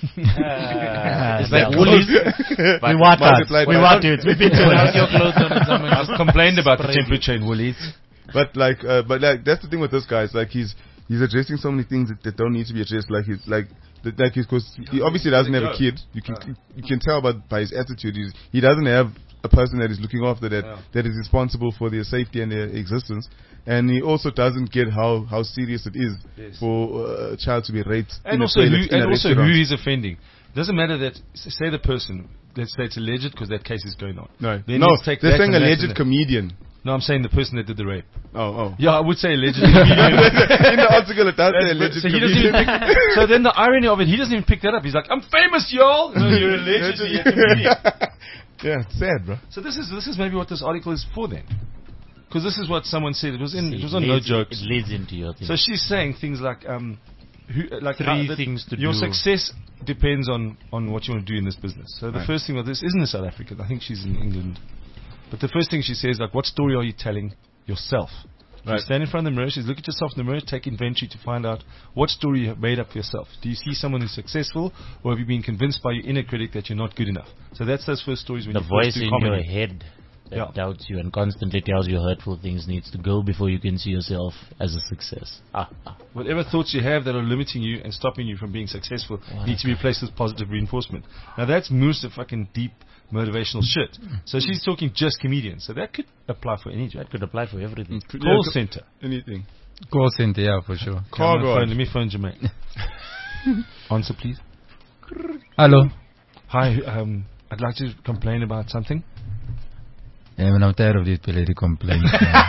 Speaker 6: Uh,
Speaker 4: Is
Speaker 6: that
Speaker 4: that
Speaker 6: Woolies?
Speaker 4: We white guys.
Speaker 3: multiplied
Speaker 4: We
Speaker 3: by-
Speaker 4: white dudes. We've been to
Speaker 6: How's
Speaker 4: it.
Speaker 6: your clothes on and someone
Speaker 2: I've
Speaker 6: just
Speaker 2: complained about the
Speaker 6: sprayed you.
Speaker 2: temperature in Woolies.
Speaker 3: But like, uh, but like, that's the thing with this guy. It's like he's he's addressing so many things that, that don't need to be addressed. Like he's like, that, like because he obviously doesn't have a kid. You can you can tell by by his attitude. He's, he doesn't have a person that is looking after that
Speaker 2: Yeah.
Speaker 3: that is responsible for their safety and their existence. And he also doesn't get how how serious it is
Speaker 2: Yes.
Speaker 3: for uh, a child to be raped.
Speaker 2: And
Speaker 3: in
Speaker 2: also,
Speaker 3: a
Speaker 2: who,
Speaker 3: toilet in
Speaker 2: and
Speaker 3: a
Speaker 2: also who
Speaker 3: restaurant.
Speaker 2: he's offending. Doesn't matter that, s- say the person, let's say it's alleged because that case is going on.
Speaker 3: No,
Speaker 2: Then
Speaker 3: no,
Speaker 2: let's take
Speaker 3: they're
Speaker 2: that
Speaker 3: saying
Speaker 2: and that
Speaker 3: alleged
Speaker 2: and that.
Speaker 3: comedian.
Speaker 2: No, I'm saying the person that did the rape.
Speaker 3: Oh, oh.
Speaker 2: Yeah, I would say alleged.
Speaker 3: In the article, it does say alleged
Speaker 2: so he doesn't even
Speaker 3: comedian.
Speaker 2: pick, so then the irony of it, he doesn't even pick that up. He's like, I'm famous, y'all. No, you're allegedly a comedian.
Speaker 3: Yeah, it's sad, bro.
Speaker 2: So this is this is maybe what this article is for then, because this is what someone said. It was in.
Speaker 6: See,
Speaker 2: It was on
Speaker 6: it
Speaker 2: No
Speaker 6: leads-
Speaker 2: Jokes.
Speaker 6: It leads into your thing.
Speaker 2: So she's saying things like, um, who, like
Speaker 6: Three
Speaker 2: how that
Speaker 6: things to
Speaker 2: your
Speaker 6: do.
Speaker 2: success depends on on what you want to do in this business. So the
Speaker 3: Right.
Speaker 2: first thing about this isn't in South Africa. I think she's in England. But the first thing she says, like, what story are you telling yourself?
Speaker 3: Right.
Speaker 2: You stand in front of the mirror. She's look at yourself in the mirror. Take inventory to find out what story you have made up for yourself. Do you see someone who's successful, or have you been convinced by your inner critic that you're not good enough? So that's those first stories when
Speaker 6: the
Speaker 2: you
Speaker 6: voice
Speaker 2: first do
Speaker 6: in
Speaker 2: comedy.
Speaker 6: your head that
Speaker 2: Yeah.
Speaker 6: doubts you and constantly tells you hurtful things needs to go before you can see yourself as a success. Ah, ah.
Speaker 2: Whatever thoughts you have that are limiting you and stopping you from being successful need to be replaced with positive reinforcement. Now that's most of fucking deep motivational shit. So she's talking just comedians. So that could apply for any job.
Speaker 6: That could apply for everything.
Speaker 2: Call
Speaker 3: Yeah,
Speaker 2: center.
Speaker 3: Anything.
Speaker 5: Call center, yeah, for sure.
Speaker 3: Car
Speaker 2: I'm gonna phone-
Speaker 3: guard.
Speaker 2: Let me phone Jermaine. Answer, please.
Speaker 5: Hello.
Speaker 2: Hi, um, I'd like to complain about something.
Speaker 5: Yeah, man, I'm tired of these political complaints.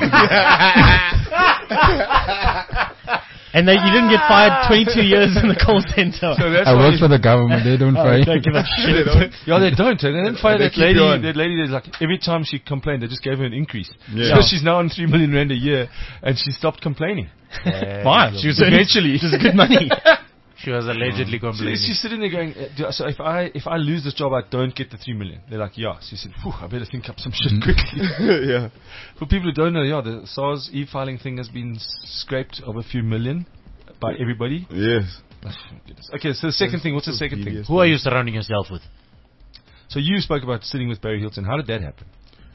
Speaker 4: And they, you didn't get fired twenty-two years in the call center.
Speaker 2: So that's
Speaker 5: I
Speaker 2: why
Speaker 5: work for the government. They don't
Speaker 4: Oh,
Speaker 5: fight.
Speaker 4: don't give a shit.
Speaker 2: yeah, they don't. And then fire
Speaker 3: They
Speaker 2: that
Speaker 3: keep
Speaker 2: lady.
Speaker 3: you on.
Speaker 2: That lady that's like every time she complained, they just gave her an increase.
Speaker 3: Yeah.
Speaker 2: So she's now on three million rand a year, and she stopped complaining.
Speaker 4: Fine. She was
Speaker 2: Eventually.
Speaker 4: She was good money.
Speaker 6: She was allegedly
Speaker 2: So
Speaker 6: complaining.
Speaker 2: she's sitting there going, uh, do- so if I if I lose this job, I don't get the three million. They're like, yeah. She said, Phew, I better think up some shit quickly.
Speaker 3: Yeah.
Speaker 2: For people who don't know, yeah, the SARS e-filing thing has been s- scraped of a few million by everybody.
Speaker 3: Yes.
Speaker 2: Oh, goodness. Okay, so the second thing, what's the second thing?
Speaker 3: Devious.
Speaker 6: Who are you surrounding yourself with?
Speaker 2: So you spoke about sitting with Barry Hilton. How did that happen?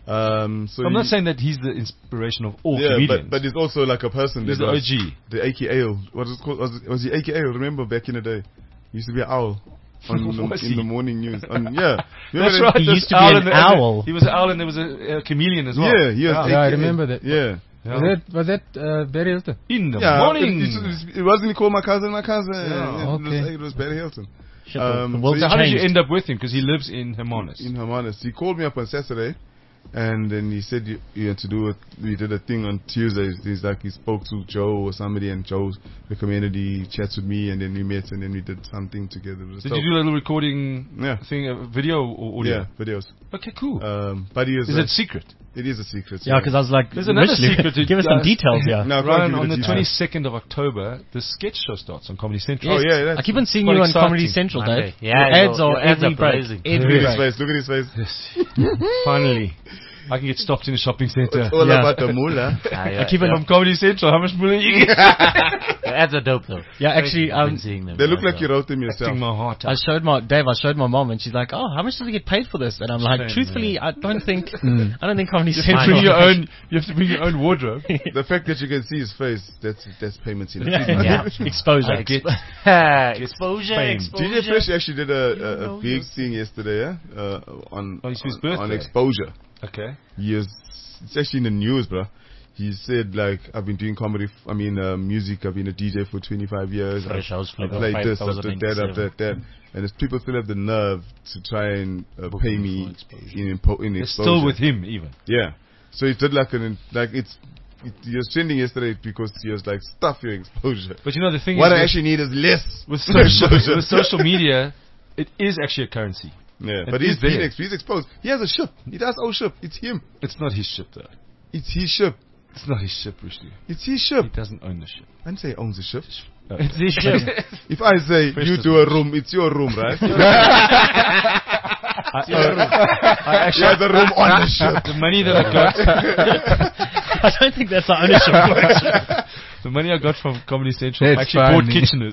Speaker 3: Um, so
Speaker 2: I'm
Speaker 3: he-
Speaker 2: not saying that he's the inspiration of all
Speaker 3: yeah,
Speaker 2: comedians.
Speaker 3: but but he's also like a person.
Speaker 2: he's
Speaker 3: that
Speaker 2: the O
Speaker 3: was
Speaker 2: G.
Speaker 3: The A K A. What is it called? Was, it, was he A K A? Remember back in the day? He used to be an owl on the,
Speaker 2: Was
Speaker 3: in
Speaker 2: he?
Speaker 3: the morning news. On, yeah,
Speaker 2: That's
Speaker 3: Remember that-
Speaker 2: right.
Speaker 4: He
Speaker 2: this
Speaker 4: used to be
Speaker 2: owl
Speaker 4: an
Speaker 2: and the-
Speaker 4: owl.
Speaker 2: He was an owl and there was a, a chameleon as well.
Speaker 3: Yeah, he was
Speaker 2: Yeah.
Speaker 3: A K A.
Speaker 5: Yeah, I remember that.
Speaker 3: Yeah.
Speaker 2: Yeah.
Speaker 5: Was that, was that uh, Barry Hilton?
Speaker 2: In the
Speaker 3: Yeah,
Speaker 2: morning.
Speaker 3: It, it, it wasn't he called my cousin, my cousin.
Speaker 2: Yeah.
Speaker 3: It, was,
Speaker 5: Okay.
Speaker 3: it was Barry Hilton.
Speaker 4: Shit,
Speaker 3: Um,
Speaker 4: the world
Speaker 3: so
Speaker 2: so how did you
Speaker 4: changed.
Speaker 2: end up with him? Because he lives in Hermanus.
Speaker 3: In Hermanus, he called me up on Saturday, and then he said you, you had to do it. We did a thing on Tuesday. He's like he spoke to Joe or somebody, and Joe recommended he chats with me, and then we met, and then we did something together. It was
Speaker 2: Did
Speaker 3: dope.
Speaker 2: you do a little recording
Speaker 3: Yeah.
Speaker 2: thing, a video or audio?
Speaker 3: Yeah, videos.
Speaker 2: Okay, cool.
Speaker 3: Um, but he was.
Speaker 2: Is
Speaker 3: like-
Speaker 2: it secret?
Speaker 3: It is a secret.
Speaker 4: Yeah, because I was like,
Speaker 2: There's another
Speaker 4: Richly,
Speaker 2: secret to-
Speaker 4: give us some
Speaker 2: uh,
Speaker 4: details here.
Speaker 3: No, I can't
Speaker 2: Ryan,
Speaker 3: give you
Speaker 2: on the
Speaker 3: details.
Speaker 2: twenty-second of October, the sketch show starts on Comedy Central.
Speaker 3: Oh yeah, that's
Speaker 4: I keep on seeing
Speaker 2: quite
Speaker 4: you on
Speaker 2: exciting.
Speaker 4: Comedy Central,
Speaker 6: Monday.
Speaker 4: Dave.
Speaker 6: Yeah,
Speaker 4: Your ads
Speaker 6: your-
Speaker 4: are
Speaker 6: your ads
Speaker 4: every
Speaker 6: are
Speaker 4: break.
Speaker 6: blazing.
Speaker 3: Look
Speaker 4: Every
Speaker 3: at his
Speaker 4: break.
Speaker 3: face. Look at his face.
Speaker 2: Finally, I can get stopped in a shopping center.
Speaker 3: It's all
Speaker 4: Yeah.
Speaker 3: about the moolah.
Speaker 6: Ah, yeah,
Speaker 4: I keep
Speaker 6: yeah.
Speaker 4: on
Speaker 2: From Comedy Central, how much money you get?
Speaker 6: Your ads are dope though.
Speaker 4: Yeah, actually,
Speaker 6: I've been
Speaker 4: um,
Speaker 6: seeing them.
Speaker 3: They look
Speaker 6: as
Speaker 3: like
Speaker 6: well.
Speaker 3: you wrote them yourself.
Speaker 2: Acting my heart
Speaker 4: I
Speaker 2: out.
Speaker 4: showed my Dave. I showed my mom, and she's like, "Oh, how much does he get paid for this?" And I'm like,
Speaker 2: Shame,
Speaker 4: "Truthfully, I don't think, I don't think Comedy
Speaker 2: You have to
Speaker 4: Central."
Speaker 2: bring your own. You have to bring your own wardrobe.
Speaker 3: The fact that you can see his face, that's that's payments in it.
Speaker 4: yeah, exposure.
Speaker 6: I get exposure.
Speaker 2: fame.
Speaker 6: Exposure.
Speaker 3: D J Fresh actually did a, a, a
Speaker 6: know
Speaker 3: big
Speaker 6: you.
Speaker 3: thing yesterday, yeah? Uh, on,
Speaker 2: Oh, it's his
Speaker 3: on, on
Speaker 2: birthday.
Speaker 3: exposure.
Speaker 2: Okay.
Speaker 3: He is, it's actually in the news, bro. He said, like, I've been doing comedy, f- I mean, uh, music, I've been a D J for twenty-five years.
Speaker 6: Fresh House
Speaker 3: I
Speaker 6: Flip
Speaker 3: played
Speaker 6: of
Speaker 3: this, I did that, I
Speaker 6: five thousand
Speaker 3: did that. And there's people still have the nerve to try and uh, pay me
Speaker 6: exposure.
Speaker 3: in, impo- in
Speaker 2: They're
Speaker 3: exposure.
Speaker 2: still with him, even.
Speaker 3: Yeah. So he did like an, like, it's it, you're trending yesterday because he was like, stuff your exposure.
Speaker 2: But you know, the thing
Speaker 3: What
Speaker 2: is,
Speaker 3: I actually need is less.
Speaker 2: with social, with social media, it is actually a currency.
Speaker 3: Yeah,
Speaker 2: It
Speaker 3: but
Speaker 2: is
Speaker 3: he's being
Speaker 2: there.
Speaker 3: exposed. He's exposed. He has a ship. He does own ship. It's him.
Speaker 2: It's not his ship, though.
Speaker 3: It's his ship.
Speaker 2: It's not his ship, Rushdie.
Speaker 3: It's his
Speaker 2: He
Speaker 3: ship.
Speaker 2: doesn't own the ship.
Speaker 3: I didn't say he owns a ship.
Speaker 4: It's this ship.
Speaker 3: If I say
Speaker 2: Fresh
Speaker 3: you
Speaker 2: to
Speaker 3: do
Speaker 2: the
Speaker 3: a room, it's your room, right?
Speaker 2: I,
Speaker 3: He has a room on the ship.
Speaker 2: the money that I got,
Speaker 4: I don't think that's the ownership works.
Speaker 2: the money I got from Comedy Central, I
Speaker 5: That's
Speaker 2: actually bought
Speaker 5: funny.
Speaker 2: Kitcheners.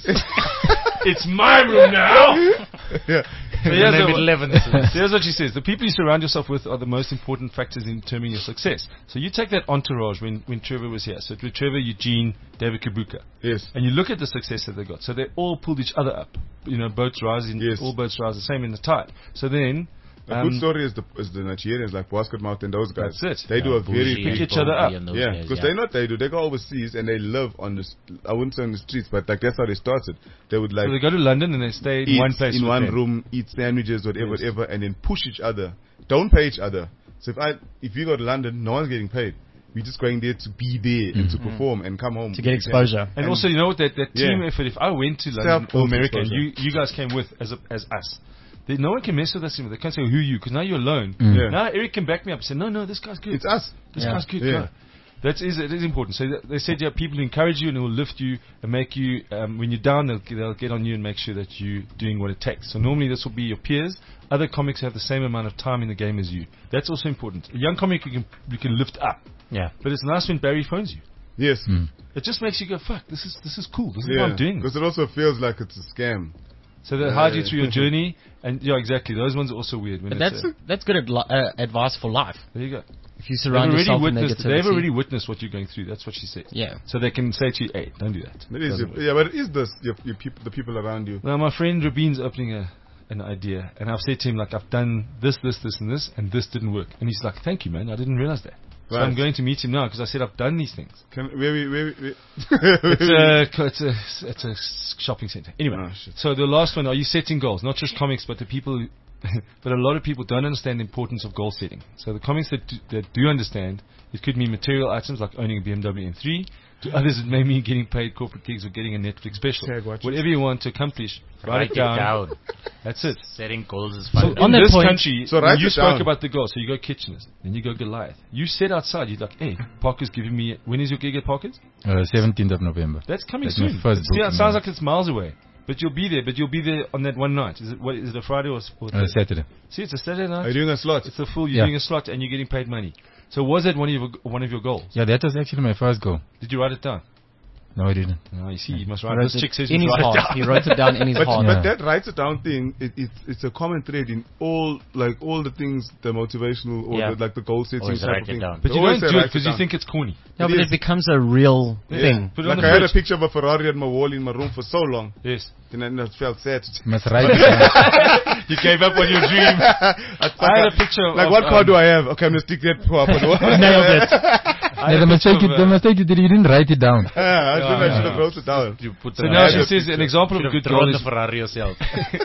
Speaker 2: It's my room now.
Speaker 3: Yeah.
Speaker 2: So here's,
Speaker 6: Name
Speaker 2: the-
Speaker 6: it eleven.
Speaker 2: here's what she says. The people you surround yourself with are the most important factors in determining your success. So you take that entourage when, when Trevor was here. So it was Trevor, Eugene, David Kabuka.
Speaker 3: Yes.
Speaker 2: And you look at the success that they got. So they all pulled each other up. You know, boats rising,
Speaker 3: Yes.
Speaker 2: all boats rise the same in the tide. So then...
Speaker 3: A
Speaker 2: um,
Speaker 3: good story is the is the Nigerians like Basket Mouth and those guys.
Speaker 2: That's it.
Speaker 3: They do a very
Speaker 2: Pick
Speaker 3: big
Speaker 2: each other up.
Speaker 3: yeah, because they know what they do. They go overseas and they live on the. st- I wouldn't say on the streets, but like that's how they started. They would like
Speaker 2: So they go to London and they stay in
Speaker 3: eat
Speaker 2: one place.
Speaker 3: in
Speaker 2: with
Speaker 3: one
Speaker 2: them.
Speaker 3: room, eat sandwiches, whatever,
Speaker 2: Yes.
Speaker 3: whatever, and then push each other. Don't pay each other. So if I if you go to London, no one's getting paid. We're just going there to be there and to perform and come home
Speaker 4: To get exposure.
Speaker 2: And, also, you know what? That, that
Speaker 3: Yeah.
Speaker 2: team effort. If I went to London
Speaker 3: Self-built
Speaker 2: or America and
Speaker 3: exposure.
Speaker 2: you, you guys came with as a, as us, then no one can mess with us anymore. They can't say who you because now you're alone.
Speaker 3: Yeah.
Speaker 2: Now Eric can back me up and say, no, no, this guy's good.
Speaker 3: It's us.
Speaker 2: This
Speaker 4: Yeah.
Speaker 2: guy's good.
Speaker 3: Yeah.
Speaker 2: Go. That is it is important. So th- they said you have people who encourage you and who will lift you and make you um, when you're down. They'll, they'll get on you and make sure that you're doing what it takes. So normally this will be your peers, other comics who have the same amount of time in the game as you. That's also important. A young comic you can you can lift up,
Speaker 6: Yeah.
Speaker 2: but it's nice when Barry phones you.
Speaker 3: Yes.
Speaker 2: It just makes you go, fuck, this is this is cool. This is
Speaker 3: Yeah.
Speaker 2: what I'm doing.
Speaker 3: Because it also feels like it's a scam.
Speaker 2: So they hide you through your journey, and yeah, exactly. Those ones are also weird. When
Speaker 4: But
Speaker 2: it's
Speaker 4: that's
Speaker 2: a-
Speaker 4: that's good adli- uh, advice for life.
Speaker 2: there you go.
Speaker 4: If you
Speaker 2: They've
Speaker 4: surround
Speaker 2: already
Speaker 4: yourself with
Speaker 2: witnessed.
Speaker 4: negativity.
Speaker 2: They've already witnessed what you're going through. That's what she said.
Speaker 4: Yeah.
Speaker 2: So they can say to you, "Hey, don't do that."
Speaker 3: It is
Speaker 2: Doesn't
Speaker 3: your,
Speaker 2: work.
Speaker 3: yeah, but it is the your, your people, the people around you.
Speaker 2: Now, my friend Rabin's opening a, an idea, and I've said to him, like, I've done this, this, this, and this, and this didn't work. And he's like, thank you, man. I didn't realize that. So
Speaker 3: Right.
Speaker 2: I'm going to meet him now because I said I've done these things.
Speaker 3: Can where we where we, where
Speaker 2: It's a, co- it's a, it's a s- shopping center. Anyway,
Speaker 3: Oh, shit.
Speaker 2: so the last one, are you setting goals? Not just comics, but the people, who- but a lot of people don't understand the importance of goal setting. So the comics that do, that do understand, it could mean material items like owning a B M W M three. To others, it may mean getting paid corporate gigs or getting a Netflix special.
Speaker 3: Tag watches.
Speaker 2: Whatever you want to accomplish, write, it down. That's it.
Speaker 6: Setting goals is
Speaker 2: So
Speaker 6: fun.
Speaker 2: in
Speaker 4: on that
Speaker 2: this
Speaker 4: point-
Speaker 2: country,
Speaker 3: So
Speaker 2: when
Speaker 3: write
Speaker 2: you
Speaker 3: it
Speaker 2: spoke
Speaker 3: down.
Speaker 2: about the goal, so you go Kitcheners, then you go Goliath. You said outside, you're like, hey, Parker's giving me, when is your gig at Parker's?
Speaker 5: Uh, seventeenth of November.
Speaker 2: That's coming
Speaker 5: That's my
Speaker 2: soon.
Speaker 5: first
Speaker 2: It's- yeah, it
Speaker 5: booking,
Speaker 2: sounds
Speaker 5: yeah.
Speaker 2: like it's miles away. But you'll be there, but you'll be there on that one night. Is it, what, is it a Friday or, s- or
Speaker 5: Uh, Saturday.
Speaker 2: See, it's a Saturday
Speaker 3: Are
Speaker 2: night.
Speaker 3: you doing a slot?
Speaker 2: It's a full, you're
Speaker 5: Yeah.
Speaker 2: doing a slot and you're getting paid money. So was that one of your, one of your goals?
Speaker 5: Yeah, that was actually my first goal.
Speaker 2: Did you write it down?
Speaker 5: No, I didn't.
Speaker 2: No, you see, you must
Speaker 4: He
Speaker 2: write.
Speaker 4: wrote
Speaker 2: This
Speaker 4: it
Speaker 2: chick says
Speaker 4: in
Speaker 2: you
Speaker 4: his
Speaker 2: write it
Speaker 4: heart.
Speaker 2: down.
Speaker 4: He wrote it down in his
Speaker 3: But,
Speaker 4: heart.
Speaker 3: but
Speaker 5: Yeah.
Speaker 3: that writes it down thing, it, it's it's a common thread in all like all the things, the motivational or
Speaker 6: Yeah.
Speaker 3: the, like the goal setting
Speaker 6: Always
Speaker 3: type
Speaker 6: write
Speaker 3: of
Speaker 6: it
Speaker 3: thing.
Speaker 6: down.
Speaker 2: But
Speaker 3: They
Speaker 2: you
Speaker 3: always
Speaker 2: don't
Speaker 3: say
Speaker 2: do it
Speaker 3: write
Speaker 2: because
Speaker 3: down.
Speaker 2: you think it's corny.
Speaker 4: No,
Speaker 3: It
Speaker 4: but
Speaker 3: is.
Speaker 4: it becomes a real
Speaker 3: Yeah.
Speaker 4: thing.
Speaker 2: Put it on
Speaker 3: Like
Speaker 2: the
Speaker 3: I had a
Speaker 2: fridge.
Speaker 3: picture of a Ferrari on my wall in my room for so long,
Speaker 2: Yes.
Speaker 3: and then I felt sad.
Speaker 5: You must write it down.
Speaker 2: You gave up on your dream.
Speaker 3: I,
Speaker 2: I had a picture
Speaker 3: like
Speaker 2: of,
Speaker 3: what car
Speaker 2: um,
Speaker 3: do I have? Okay, I'm gonna stick that up on the wall.
Speaker 4: Nailed it.
Speaker 2: I
Speaker 5: Yeah,
Speaker 2: had
Speaker 5: the
Speaker 2: a picture
Speaker 5: mistake,
Speaker 2: of,
Speaker 5: you, the
Speaker 2: uh,
Speaker 5: mistake you did, you didn't write it down.
Speaker 3: Yeah, I should, I
Speaker 2: Yeah,
Speaker 3: should
Speaker 2: yeah.
Speaker 3: have wrote it down.
Speaker 6: You put
Speaker 2: So
Speaker 6: the
Speaker 2: now
Speaker 3: I
Speaker 2: she
Speaker 3: had a
Speaker 2: says an example of a
Speaker 6: should have
Speaker 2: good
Speaker 6: drawn
Speaker 2: goal
Speaker 6: the
Speaker 2: is
Speaker 6: Ferrari yourself.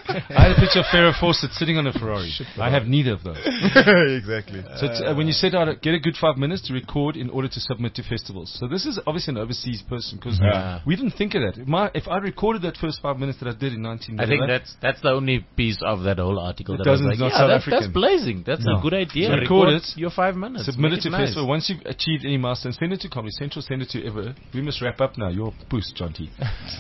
Speaker 2: I had a picture of Farrah Fawcett sitting on a Ferrari. I have neither of those.
Speaker 3: Exactly.
Speaker 2: So it's, uh, when you set out, a- get a good five minutes to record in order to submit to festivals. So this is obviously an overseas person because
Speaker 6: Yeah.
Speaker 2: we didn't think of that. My, if I recorded that first five minutes that I did in nineteen
Speaker 6: I think
Speaker 2: ninety-nine,
Speaker 6: that's that's the only piece of that whole article
Speaker 2: It
Speaker 6: that I was
Speaker 2: doesn't-
Speaker 6: like,
Speaker 2: it's not
Speaker 6: yeah,
Speaker 2: South
Speaker 6: that's, that's
Speaker 2: African.
Speaker 6: blazing. That's
Speaker 2: No.
Speaker 6: a good idea.
Speaker 2: So record it,
Speaker 6: your five minutes.
Speaker 2: submit
Speaker 6: Make
Speaker 2: it to
Speaker 6: nice.
Speaker 2: festival. Once you've achieved any milestone, send it to Comedy Central, send it to ever. We must wrap up now. Your boost, John T.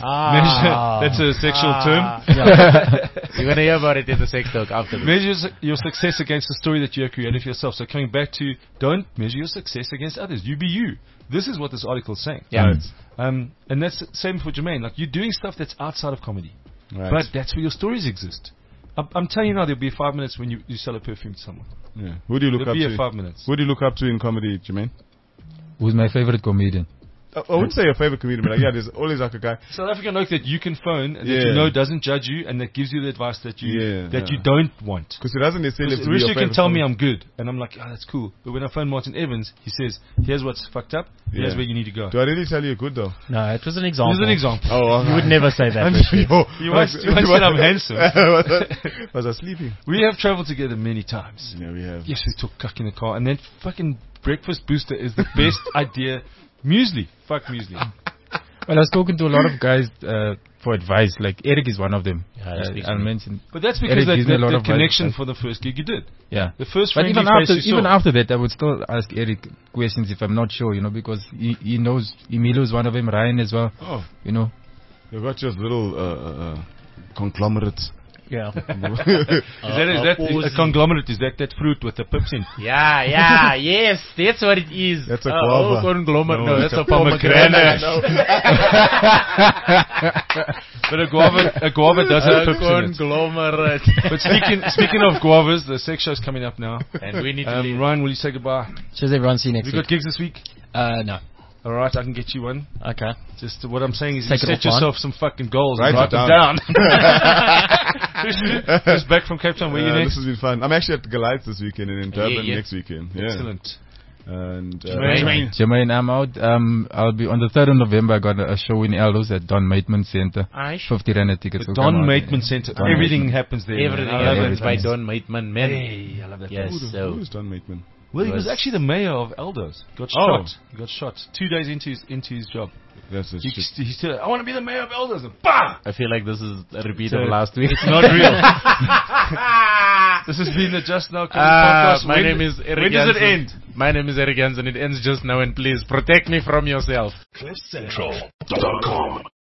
Speaker 4: Ah.
Speaker 2: That's a sexual term.
Speaker 6: You're gonna hear about it in the sex talk after this.
Speaker 2: Measure s- your success against the story that you have created for yourself. So coming back to, don't measure your success against others. You be you. This is what this article is saying.
Speaker 6: Yeah.
Speaker 3: Right.
Speaker 2: Um, and that's the same for Jermaine. Like, you're doing stuff that's outside of comedy.
Speaker 3: Right.
Speaker 2: But that's where your stories exist. I'm, I'm telling you now, there'll be five minutes when you, you sell a perfume to someone.
Speaker 3: Yeah. Who do you look
Speaker 2: There'll
Speaker 3: up
Speaker 2: be
Speaker 3: to?
Speaker 2: a five minutes.
Speaker 3: Who do you look up to in comedy, Jermaine?
Speaker 5: Who's my favorite comedian?
Speaker 3: I, I wouldn't say your favorite comedian, but like, yeah, there's always like a guy.
Speaker 2: South African oak that you can phone and that
Speaker 3: Yeah.
Speaker 2: you know doesn't judge you and that gives you the advice that you
Speaker 3: Yeah,
Speaker 2: that
Speaker 3: yeah.
Speaker 2: you don't want.
Speaker 3: Because it doesn't necessarily have to be your
Speaker 2: Rishi can
Speaker 3: favorite
Speaker 2: tell me
Speaker 3: comedian.
Speaker 2: I'm good, and I'm like, oh, that's cool. But when I phone Martin Evans, he says, here's what's fucked up, here's
Speaker 3: Yeah.
Speaker 2: where you need to go.
Speaker 3: Do I really tell you you're good though?
Speaker 4: No, it was an example.
Speaker 2: This is an example.
Speaker 3: Oh,
Speaker 4: You would never say that.
Speaker 3: I'm
Speaker 4: Rishi.
Speaker 3: yo,
Speaker 2: You once, you once said I'm handsome.
Speaker 3: was, I, was I sleeping?
Speaker 2: We have traveled together many times.
Speaker 3: Yeah, we have.
Speaker 2: Yes, we took cuck in the car, and then fucking breakfast booster is the best idea Muesli. Fuck muesli.
Speaker 5: Well, I've spoken to a lot of guys uh, for advice. Like Eric is one of them.
Speaker 6: Yeah,
Speaker 5: uh,
Speaker 6: speak to
Speaker 5: I'll
Speaker 6: me.
Speaker 5: mention.
Speaker 2: But that's because
Speaker 5: Eric
Speaker 2: that,
Speaker 5: gives me a
Speaker 2: that,
Speaker 5: lot
Speaker 2: that
Speaker 5: of
Speaker 2: connection
Speaker 5: advice.
Speaker 2: for the first gig you did.
Speaker 5: Yeah.
Speaker 2: The first
Speaker 5: But
Speaker 2: friendly
Speaker 5: even
Speaker 2: face
Speaker 5: after,
Speaker 2: you
Speaker 5: even
Speaker 2: saw.
Speaker 5: after that, I would still ask Eric questions if I'm not sure, you know, because he, he knows Emilio is one of them, Ryan as well,
Speaker 3: Oh,
Speaker 5: you know.
Speaker 3: you've got your little uh, uh, conglomerates.
Speaker 6: Yeah.
Speaker 2: Is that, is that a conglomerate? Is that that fruit with the pips in?
Speaker 6: Yeah, yeah, yes, that's what it is.
Speaker 3: That's a
Speaker 6: Uh,
Speaker 3: guava.
Speaker 6: Oh, conglomerate. No,
Speaker 2: No,
Speaker 6: that's
Speaker 2: it's
Speaker 6: a
Speaker 2: a
Speaker 6: pomegranate.
Speaker 2: But a guava, a guava does have
Speaker 6: A
Speaker 2: pips in it.
Speaker 6: conglomerate.
Speaker 2: But speaking speaking of guavas, the sex show's coming up now.
Speaker 6: And we need to
Speaker 2: Um,
Speaker 6: leave.
Speaker 2: Ryan, will you say goodbye?
Speaker 4: Cheers, everyone. See you next
Speaker 2: Have you
Speaker 4: week.
Speaker 2: got gigs this week?
Speaker 4: Uh, no.
Speaker 2: All right, I can get you one.
Speaker 4: Okay.
Speaker 2: Just uh, what I'm saying is,
Speaker 4: Take
Speaker 2: you
Speaker 4: it
Speaker 2: set
Speaker 4: offline.
Speaker 2: yourself some fucking goals
Speaker 3: Write
Speaker 2: and
Speaker 3: it
Speaker 2: write them
Speaker 3: down.
Speaker 2: down. Who's, who's back from Cape Town? Where
Speaker 3: Uh,
Speaker 2: you
Speaker 3: this
Speaker 2: next?
Speaker 3: has been fun. I'm actually at Goliath this weekend and in Durban
Speaker 6: yeah.
Speaker 3: next weekend. Yeah.
Speaker 2: Excellent.
Speaker 3: And uh,
Speaker 2: Jermaine.
Speaker 5: Jermaine, I'm out. Um, I'll be on the third of November. I got a, a show in Eldos at Don Maitman Center.
Speaker 6: Aish.
Speaker 5: fifty rand a ticket.
Speaker 2: The
Speaker 5: so
Speaker 2: Don
Speaker 5: come out.
Speaker 2: Maitman Center.
Speaker 5: Don
Speaker 2: Everything
Speaker 5: Maitman.
Speaker 2: happens there. man.
Speaker 6: Everything
Speaker 2: I love
Speaker 6: happens
Speaker 2: it.
Speaker 6: by Don Maitman, man.
Speaker 2: Hey, I love that.
Speaker 6: Yes,
Speaker 3: who the-
Speaker 6: so.
Speaker 3: who is Don Maitman?
Speaker 2: Well, he was
Speaker 6: was-
Speaker 2: actually the mayor of Eldos. Got
Speaker 3: Oh.
Speaker 2: shot. He got shot two days into his into his job.
Speaker 3: That's a
Speaker 2: He,
Speaker 3: shit.
Speaker 2: he said, "I want to be the mayor of Eldos." And bah!
Speaker 6: I feel like this is a repeat
Speaker 2: So,
Speaker 6: of last week.
Speaker 2: It's not real. This has been the Just Now Comedy
Speaker 6: Ah,
Speaker 2: podcast.
Speaker 6: my
Speaker 2: When-
Speaker 6: name is Eric
Speaker 2: When does it
Speaker 6: Jansen.
Speaker 2: end?
Speaker 6: My name is Eric Jansen. It ends just now, and please protect me from yourself.
Speaker 1: cliff central dot com